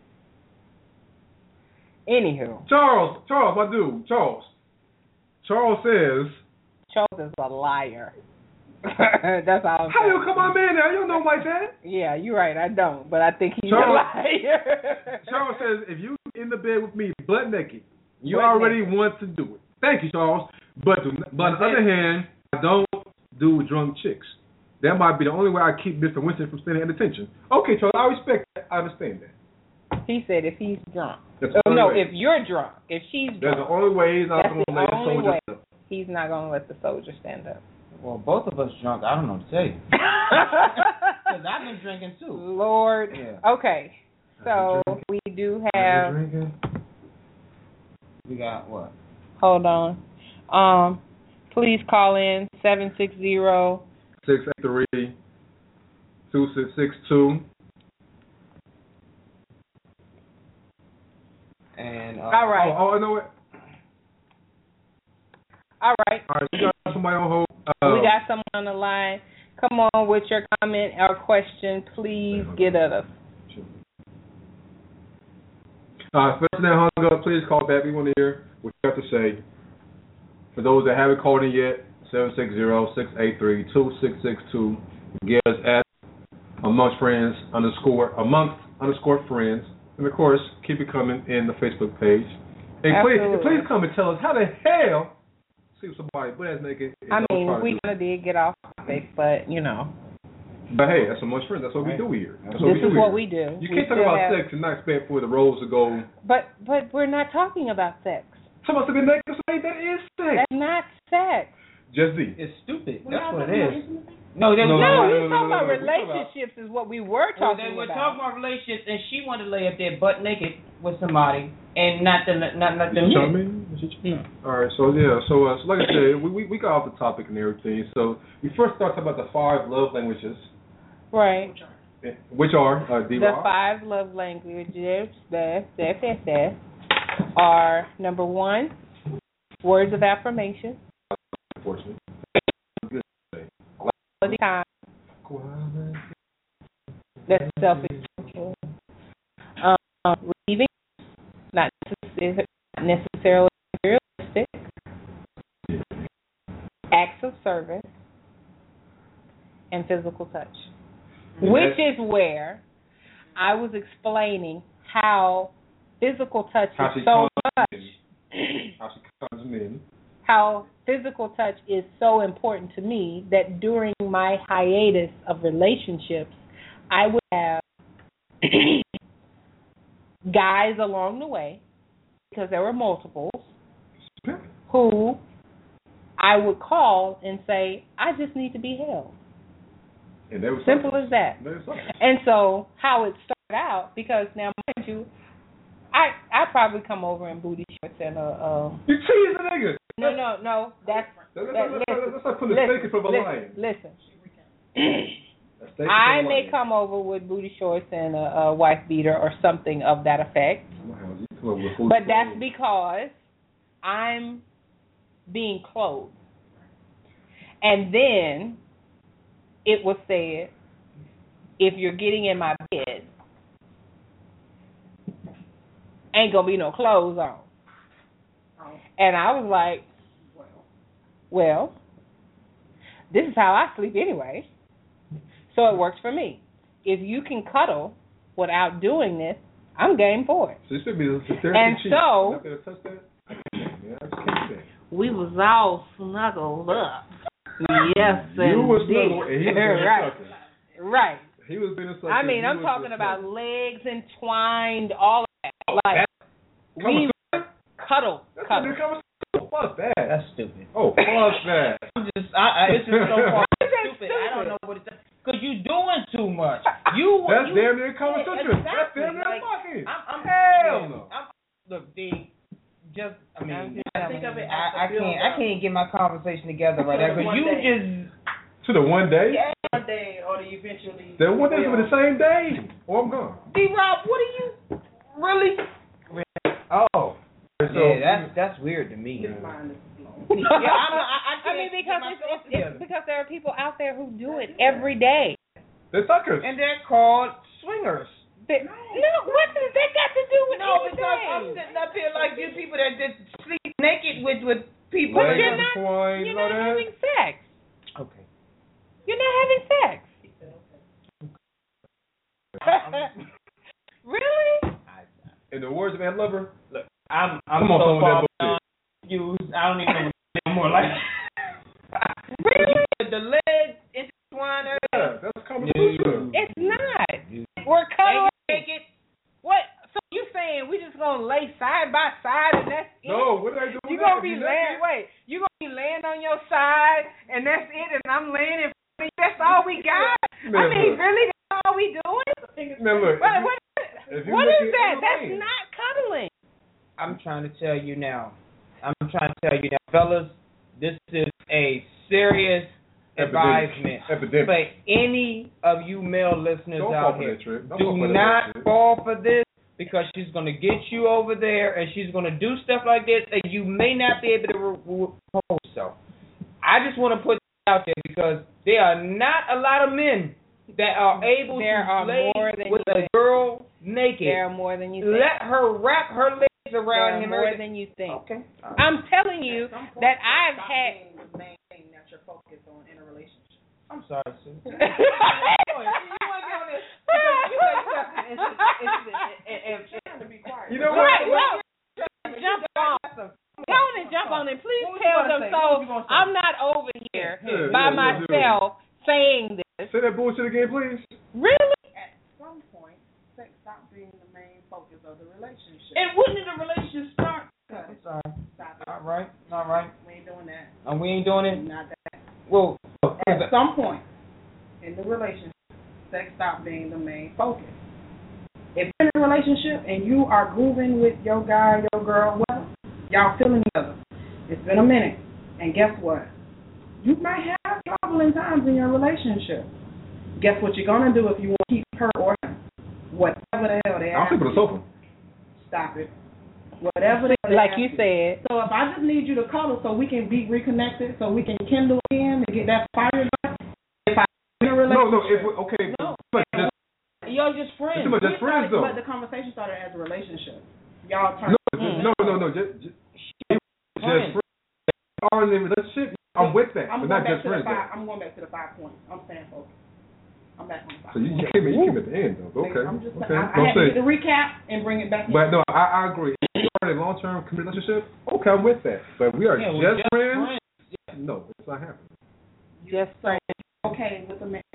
Anywho. Charles, my dude, Charles says. Charles is a liar. That's all. How you come on man now? You don't know him like that. Yeah, you're right. I don't, but I think he's a liar. Charles says if you in the bed with me butt naked, you already want to do it. Thank you, Charles. But on the other hand, I don't do drunk chicks. That might be the only way I keep Mr. Winston from standing at attention. Okay, Charles, I respect that. I understand that. He said if he's drunk. No, if you're drunk. If she's drunk. That's the only way he's not going to let the soldier stand up. He's not going to let the soldier stand up. Well, both of us drunk. I don't know what to tell you. Because I've been drinking too. Lord. Yeah. Okay. So we do have. We got what? Hold on. Please call in 760-683-2662. And all right. I know it. All right. We got somebody on hold. We got someone on the line. Come on with your comment or question. Please get at us. First now hung up, please call back. We want to hear what you have to say. For those that haven't called in yet, 760-683-2662. Get us at amongst friends _ friends. And of course, keep it coming in the Facebook page. And please come and tell us how the hell see somebody butt ass naked. I mean, we kind of did get off topic, but you know. But hey, that's amongst friends. That's what we do here. This is what we do. You can't talk about sex and not expect for the roles to go. But we're not talking about sex. Somebody to be naked, that is sex. That's not sex. Just D. It's stupid. That's what it is. No, he's talking about relationships is what we were talking about. We're talking about relationships, and she wanted to lay up there butt naked with somebody, and not them. All right, so like I said, we got off the topic and everything. So we first started talking about the 5 love languages. Right. Which are D-Rock? The 5 love languages are number 1, words of affirmation. Unfortunately. quality time. That's self-explanatory. Receiving, not necessarily materialistic. Acts of service and physical touch, which is where I was explaining how physical touch is so much. How she comes in. How physical touch is so important to me that during my hiatus of relationships, I would have guys along the way, because there were multiples, who I would call and say, I just need to be held. And that was simple as that. And so how it started out, because now mind you, I probably come over in booty shorts and You cheese a nigga. No. That's like putting a steak in front of a lion. Listen. I may come over with booty shorts and a wife beater or something of that effect. But that's because I'm being clothed. And then it was said, if you're getting in my bed, ain't gonna be no clothes on. And I was like, well, this is how I sleep anyway. So it works for me. If you can cuddle without doing this, I'm game for it. So and so we was all snuggled up. Yes, you were snuggled and he was right. He was being a I mean, I'm talking about legs entwined, all of that. We cuddle. Fuck that. That's stupid. Oh, fuck that. It's just so far stupid. I don't know what it's. Because you're doing too much. That's damn near common sense. Exactly. That's damn near fucking. Hell no. Look, D. Just, I think of it. I can't get my conversation together right now. Because you just. To the one day? Yeah, one day, or the eventually. The one day for the same day. Or I'm gone. D-Rob, what are you really? Oh. So, yeah, that's weird to me. His mind is blown. I mean, because it's because there are people out there who do it every day. They're suckers. And they're called swingers. No, what does that got to do with anything? Because I'm sitting up here like you people that just sleep naked with people. But you're not having sex. Okay. You're not having sex. Really? In the words of Ed Lover, look, I'm so far used. I don't even know what more like. Really? The legs intertwined. Yeah, that's common sense. It's not. We're cuddling. What? So you saying we just gonna lay side by side and that's it? No, what did I do? You gonna be laying? Wait, you gonna be laying on your side and that's it, and I'm laying in front of you? That's all we got? Man, really? That's all we doing? Man, look. What is that? That's not cuddling. I'm trying to tell you now, fellas. This is a serious advisement for any of you male listeners out here. Do not fall for this, because she's going to get you over there and she's going to do stuff like this and you may not be able to repose yourself. I just want to put that out there because there are not a lot of men that are able to play with a girl naked. There are more than you think. Let her wrap her legs around him. More than you think. Okay. I'm telling you that I've had. The main thing that you're focused on in a relationship. I'm sorry, Sue. You want to get on this? It's trying to be quiet. You know what? Right, jump on. Go on and jump on it. Please tell them so. I'm not over here by myself saying this. Say that bullshit again, please. Really? At some point, sex stopped being the main focus of the relationship. And when did the relationship start? I'm sorry. Stop it. All right. We ain't doing that. And we ain't doing it? Not that. Well, at some point in the relationship, sex stopped being the main focus. If you're in a relationship and you are grooving with your guy, your girl, well, y'all feeling each other. It's been a minute. And guess what? You might have troubling times in your relationship. Guess what you're going to do if you want to keep her or him? Whatever the hell they are. I'll sleep on the sofa. Stop it. Whatever they like you said. So if I just need you to cuddle so we can be reconnected, so we can kindle again and get that fire going, if I relationship. Y'all just friends. Just friends, though. But the conversation started as a relationship. Y'all turned. No. Just friends. Are in a relationship. I'm with that. I'm but not going just friends. I'm going back to the 5 points. I'm staying focused. I'm back on the 5 So you came at the end, though. Okay. I'm just, okay. I had to get the recap and bring it back. But no, I agree. If you are in a long-term relationship, okay, I'm with that. But we are just friends. No, it's not happening. Just friends. Okay, with a man,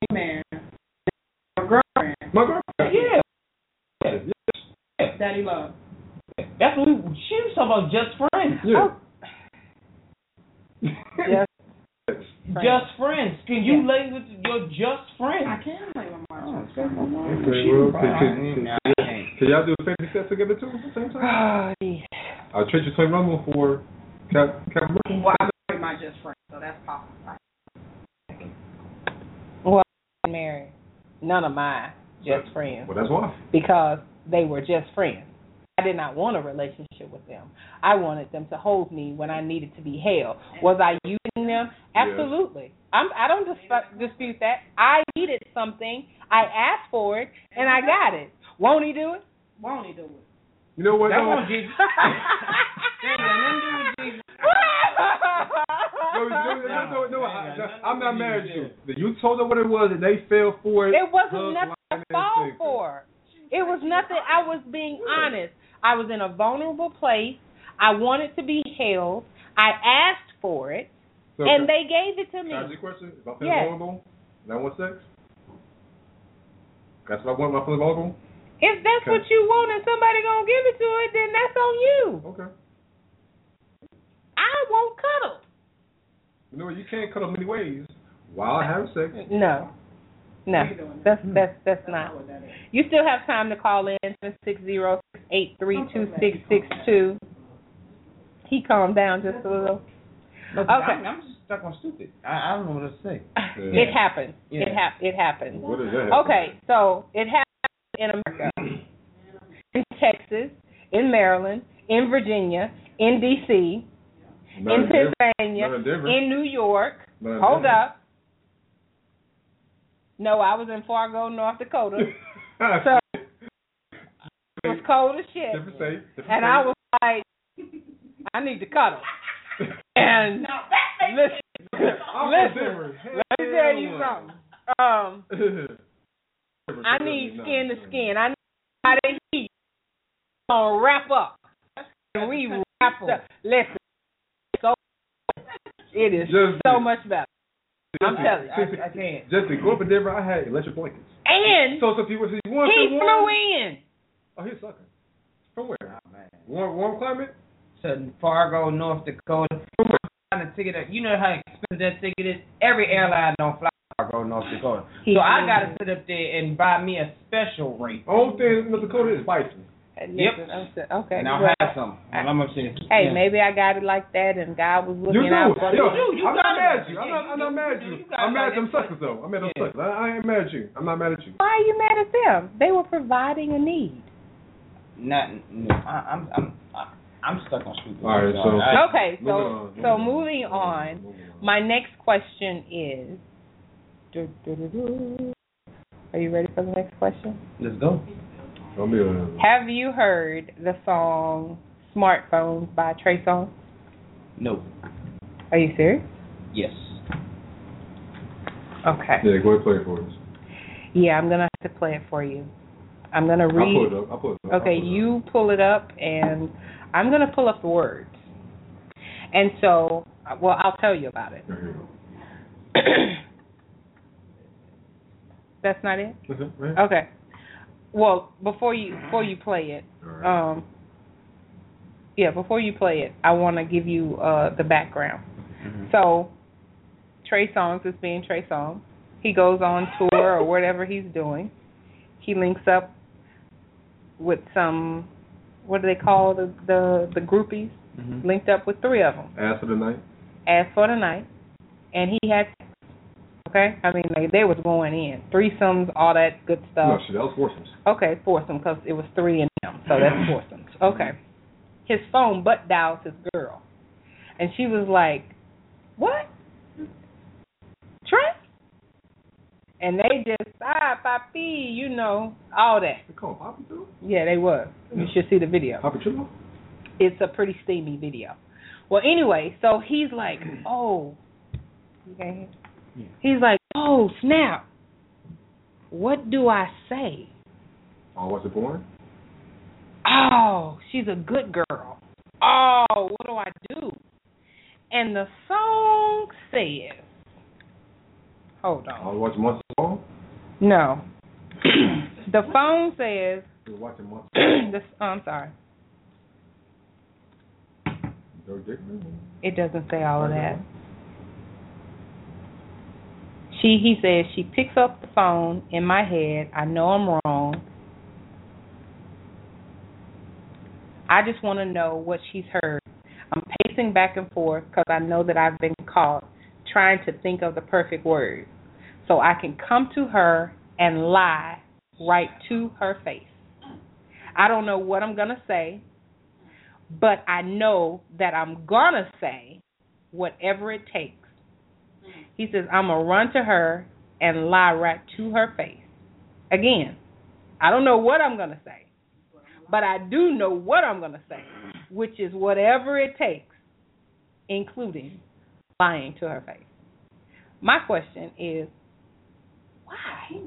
a girlfriend. My girlfriend. Yeah. Daddy love. That's what she was talking about. Just friends. Yeah. Just friends. Can you lay with your just friend? I can lay with my just friend. Can y'all do a fantasy set together too at the same time? I'll trade you 20 Rumble for Captain Murphy. Well, I'm married my just friend, so that's possible. Well, I'm married. None of mine just friends. Well, that's why. Because they were just friends. I did not want a relationship with them. I wanted them to hold me when I needed to be held. Was I using them? Absolutely. I don't dispute that. I needed something. I asked for it, and I got it. Won't he do it? Won't he do it? You know what? That won't Jesus. No, I'm not mad at you. You told them what it was, and they fell for it. It wasn't nothing to fall for. It was nothing. I was being honest. I was in a vulnerable place. I wanted to be held. I asked for it, and they gave it to me. Can I ask you a question? If I feel vulnerable, and I want sex? That's what I want. If I feel vulnerable? If that's what you want and somebody gonna give it to it, then that's on you. Okay. I won't cuddle. You know what? You can't cuddle many ways while having sex. No, that's not. You still have time to call in 760-683-2662. He calmed down just a little. Okay. I'm just stuck on stupid. I don't know what to say. It happened. Yeah. It happened. What is that? Okay, so it happened in America, in Texas, in Maryland, in Virginia, in D.C., in Pennsylvania, in New York. Hold up. No, I was in Fargo, North Dakota. So it was cold as shit. And I was like, I need to cuddle. And listen, let me tell you something. I need skin to skin. I need how they heat. Gonna wrap up. And we wrap up. Listen, it is so much better. I'm telling you, I can't. Just to go up in Denver, I had electric blankets. And so people say, he flew in. Oh, he's sucking. From where? Oh, man. Warm climate? Fargo, North Dakota. The ticket, you know how expensive that ticket is. Every airline don't fly Fargo, North Dakota. So I gotta sit up there and buy me a special rate. Only thing in North Dakota is bison. Yep. Okay. And I'll have some. I'm upstairs. Hey, maybe I got it like that, and God was looking out for me. I'm not mad at you. I'm not mad at you. I'm mad at them suckers, though. I'm mad at them suckers. I ain't mad at you. I'm not mad at you. Why are you mad at them? They were providing a need. I'm stuck on stupid. All right, so moving on. My next question is. Are you ready for the next question? Let's go. Have you heard the song "Smartphones" by Trey Songz? No. Are you serious? Yes. Okay. Yeah, go ahead and play it for us. Yeah, I'm gonna have to play it for you. I'm gonna read. I'll pull it up. Okay, you pull it up, and I'm gonna pull up the words. And so, well, I'll tell you about it. That's not it? Okay. Well, before you play it, before you play it, I want to give you the background. Mm-hmm. So, Trey Songz is being Trey Songz. He goes on tour or whatever he's doing. He links up with some, what do they call the groupies? Mm-hmm. Linked up with 3 of them. Ask for the night. And he had. Okay? I mean, they was going in. Threesomes, all that good stuff. No, that was foursomes. Okay, foursome, because it was 3 in them. So that's foursomes. Okay. His phone butt dials his girl. And she was like, what? Trey? And they just, papi, you know, all that. They call him Papi too? Yeah, they was. You should see the video. Papi Chulo? It's a pretty steamy video. Well, anyway, so he's like, oh, okay. Yeah. He's like, oh, snap. What do I say? Oh, was it born? Oh, she's a good girl. Oh, what do I do? And the song says, hold on. Oh, watching Months Song? No. The phone says, You're watching Months I'm sorry. Song? It doesn't say all of that. He says, she picks up the phone in my head. I know I'm wrong. I just want to know what she's heard. I'm pacing back and forth because I know that I've been caught trying to think of the perfect word so I can come to her and lie right to her face. I don't know what I'm going to say, but I know that I'm going to say whatever it takes. He says, I'm going to run to her and lie right to her face. Again, I don't know what I'm going to say, but I do know what I'm going to say, which is whatever it takes, including lying to her face. My question is, why?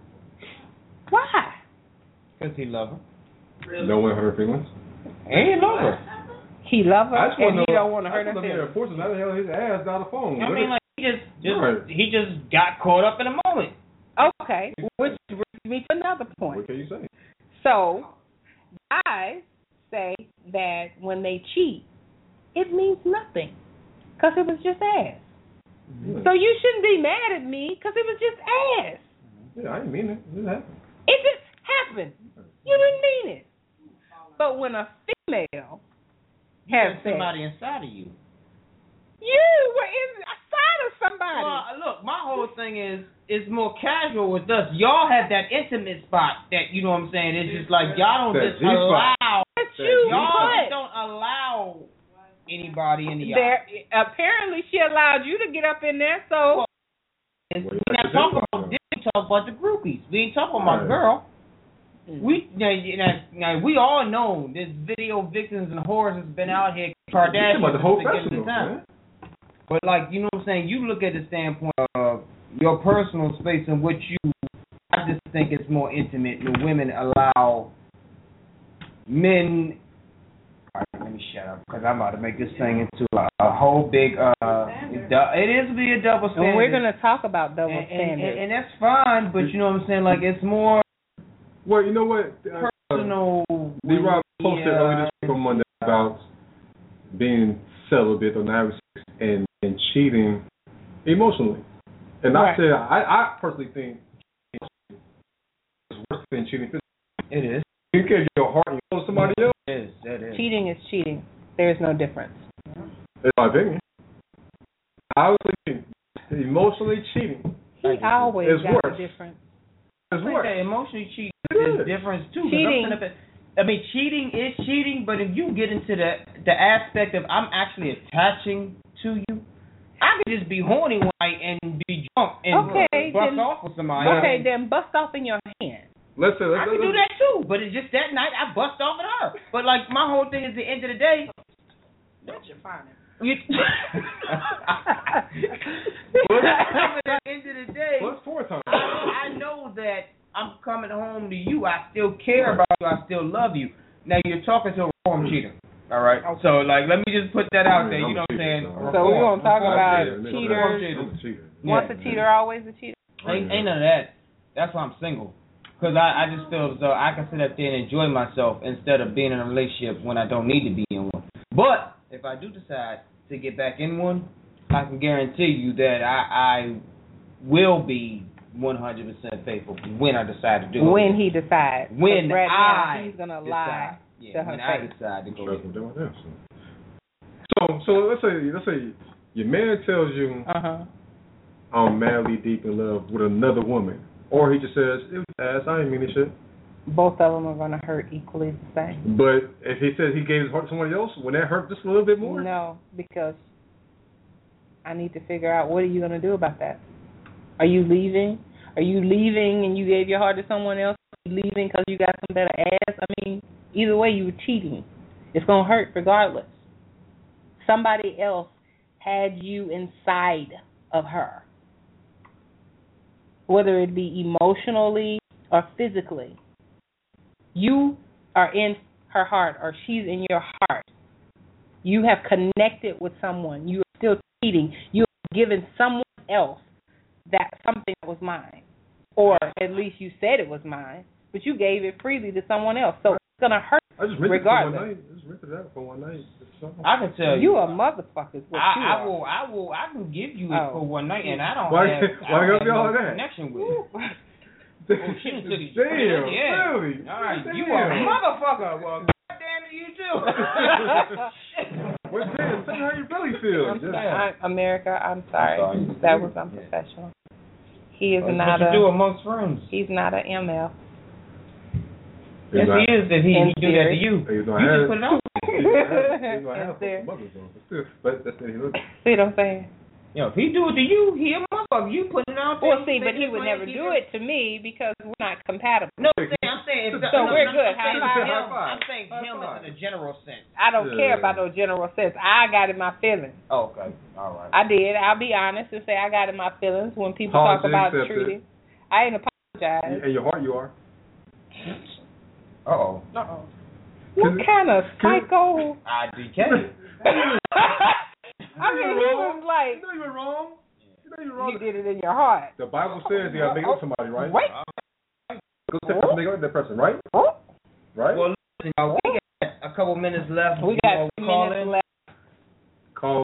Why? Because he love her. Really? Don't want to hurt her feelings? He love her. He love her, and he don't want to hurt her feelings. Of course, now the hell his ass got a phone. I mean, like, he just got caught up in a moment. Okay, which brings me to another point. What can you say? So, guys say that when they cheat, it means nothing because it was just ass. Yeah. So you shouldn't be mad at me because it was just ass. Yeah, I didn't mean it. It happened. It just happened. You didn't mean it. But when a female has somebody inside of you. You were inside of somebody. Well, look, my whole thing is it's more casual with us. Y'all have that intimate spot that, you know what I'm saying, it's just like y'all don't just allow. Y'all don't allow anybody in the yard. Apparently she allowed you to get up in there, so. We're not talking about this, we talk about the groupies. We ain't talking about girl. We all know there's video victims and whores that's been out here. Kardashian about the whole festival, man. But like, you know what I'm saying, you look at the standpoint of your personal space in which I just think it's more intimate. The women allow men. All right, let me shut up because I'm about to make this thing into a whole big. It is be a double standard. And we're gonna talk about double standards, and that's fine. But you know what I'm saying, like it's more. Well, you know what? Personal. D-Rob posted earlier this week on Monday about being celibate or not having sex and cheating emotionally. And I said, I personally think it's worse than cheating physically. It is. You give your heart and you know somebody else. It is. Cheating is cheating. There's no difference. In my opinion. I was thinking, emotionally cheating. He always got a difference. It's worse. Emotionally cheating is different too. Cheating. I mean, cheating is cheating, but if you get into the aspect of I'm actually attaching to you, I could just be horny one night and be drunk and bust off with somebody. Okay, then bust off in your hand. I could do that too, but it's just that night I bust off at her. But like my whole thing is, at the end of the day, that's your finance. At the end of the day, I know that I'm coming home to you. I still care about you. I still love you. Now you're talking to a reform cheater. All right. Okay. So like, let me just put that out there. You know what I'm saying? So we're gonna talk about cheaters. Once a cheater, always a cheater. Ain't none of that. That's why I'm single. Because I just feel as though I can sit up there and enjoy myself instead of being in a relationship when I don't need to be in one. But if I do decide to get back in one, I can guarantee you that I will be 100% faithful when I decide to do it. When he decides. When right I now, he's going to lie to her when face. I decide to go. So let's say your man tells you, I'm madly deep in love with another woman. Or he just says, it was ass, I ain't mean this shit. Both of them are going to hurt equally the same. But if he says he gave his heart to somebody else, would that hurt just a little bit more? No, because I need to figure out what are you going to do about that. Are you leaving? Are you leaving and you gave your heart to someone else? Are you leaving because you got some better ass? I mean, either way, you were cheating. It's going to hurt regardless. Somebody else had you inside of her, whether it be emotionally or physically. You are in her heart, or she's in your heart. You have connected with someone. You are still cheating. You have given someone else that something that was mine, or at least you said it was mine, but you gave it freely to someone else. So it's gonna hurt. I just rented regardless. It for one night. I just rented that for one night. I can tell you a motherfucker. I can give you it for one night, and I don't why have all no that? connection with it. Damn, really? All right, damn. you a motherfucker. Well, goddamn it, you too. Well, tell me how you really feel. America, I'm sorry. That was unprofessional. He is not what you do amongst friends. He's not an ML. Yes, he is. That he do that to you. You just put it out. But that's what he looks. See what I'm saying? If he do it to you, he a motherfucker. You put it out there. Well, see, but he would never do it to me because we're not compatible. No, I'm saying. So we're good. I'm saying him in a general sense. I don't care about no general sense. I got in my feelings. Oh, okay. All right. I did. I'll be honest and say I got in my feelings when people talk about treating. I ain't apologize. In your heart, you are. Uh-oh. What kind of psycho? IDK. I mean, he was like, you know you were wrong. You did it in your heart. The Bible says you gotta make up somebody, right? Right. Go make up that person, right? Right. Well, listen, we got a couple minutes left. We got 2 minutes left. Call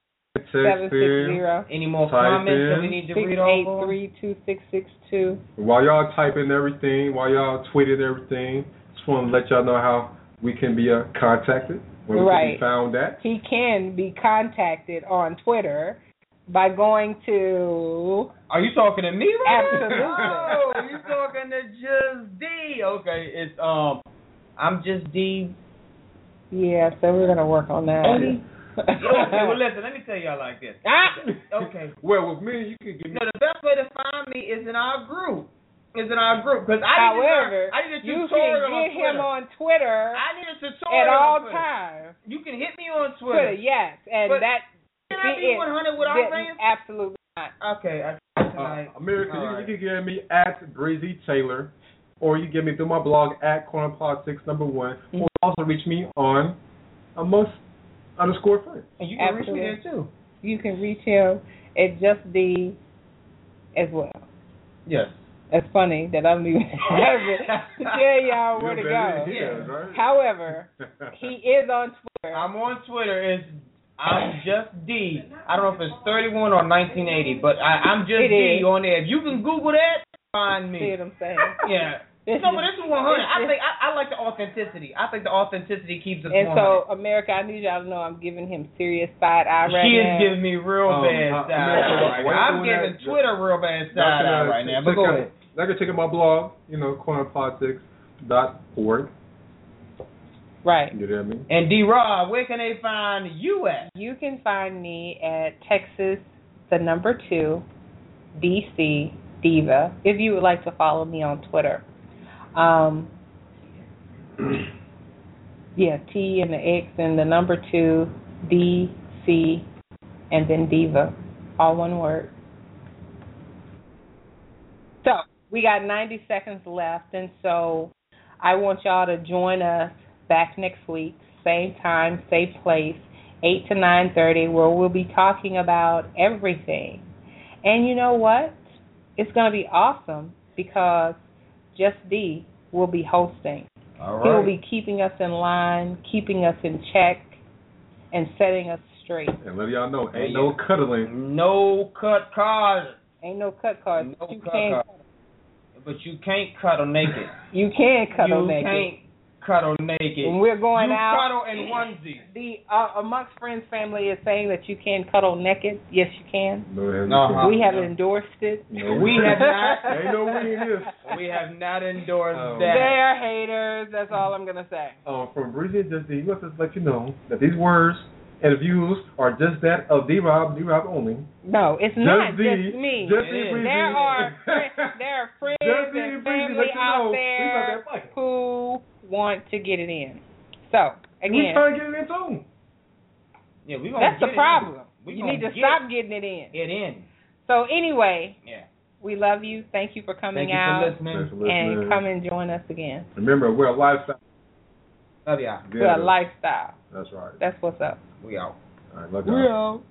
760. Any more comments that we need to read over? 683-2662. While y'all typing everything, while y'all tweeting everything, just want to let y'all know how we can be contacted. Where we can be found at. He can be contacted on Twitter by going to. Are you talking to me right Absolutely. now? Oh, you talking to Just D. Okay, it's I'm Just D. Yeah, so we're gonna work on that. Okay, well listen, let me tell y'all like this. Okay. Well, with me, you can give me. No, the best way to find me is in our group. Because however, I need a you tutorial can get him on Twitter. I need a tutorial at all times. You can hit me on Twitter. Yes, and that. Can I be 100 without saying? Absolutely not. Okay, America, you can get me at Breezy Taylor, or you get me through my blog at CornerPolitics1, or also reach me on _friend. And you can reach me there too. You can reach him at Just D as well. Yes. It's funny that I'm even having to tell y'all where to go. Right? However, he is on Twitter. I'm on Twitter. I'm Just D. I don't know if it's 31 or 1980, but I'm Just D on there. If you can Google that, find me. See what I'm saying? Yeah. No, but this is 100. I like the authenticity. I think the authenticity keeps us 100. And so, America, I need y'all to know I'm giving him serious side eye right now. She is giving me real bad side eye. I'm giving Twitter real bad side eye right now. But go ahead. I can check out my blog, cornerpolitics.org. Right. You know what I mean? And D-Rob, where can they find you at? You can find me at Texas, 2, DC, Diva, if you would like to follow me on Twitter. Yeah, T and the X and the 2, DC, and then Diva. All one word. So, we got 90 seconds left, and so I want y'all to join us back next week, same time, same place, 8 to 9:30, where we'll be talking about everything. And you know what? It's going to be awesome because Just D will be hosting. All right. He will be keeping us in line, keeping us in check, and setting us straight. And let y'all know, ain't no cuddling. No cut cards. Ain't no cut cards. No cut cards. But you can't cuddle naked. You can cuddle naked. You can't cuddle naked. When we're going you out. Cuddle in onesie. The Amongst Friends family is saying that you can cuddle naked. Yes, you can. No, we have endorsed it. No, we have not. Ain't no we in this. We have not endorsed that. They're haters. That's all I'm gonna say. From Breezy, he wants to let you know that these words and views are just that of D-Rob only. No, it's not just me. Just there are friends and family out there who want to get it in. So, again. We trying to get it in too. Yeah, we gonna that's the problem. You need to stop getting it in. Get in. So, anyway. Yeah. We love you. Thank you for coming out. Thank you for listening. And come and join us again. Remember, we're a lifestyle. Love y'all. We're a lifestyle. That's right. That's what's up. We out. All right, love y'all. We out.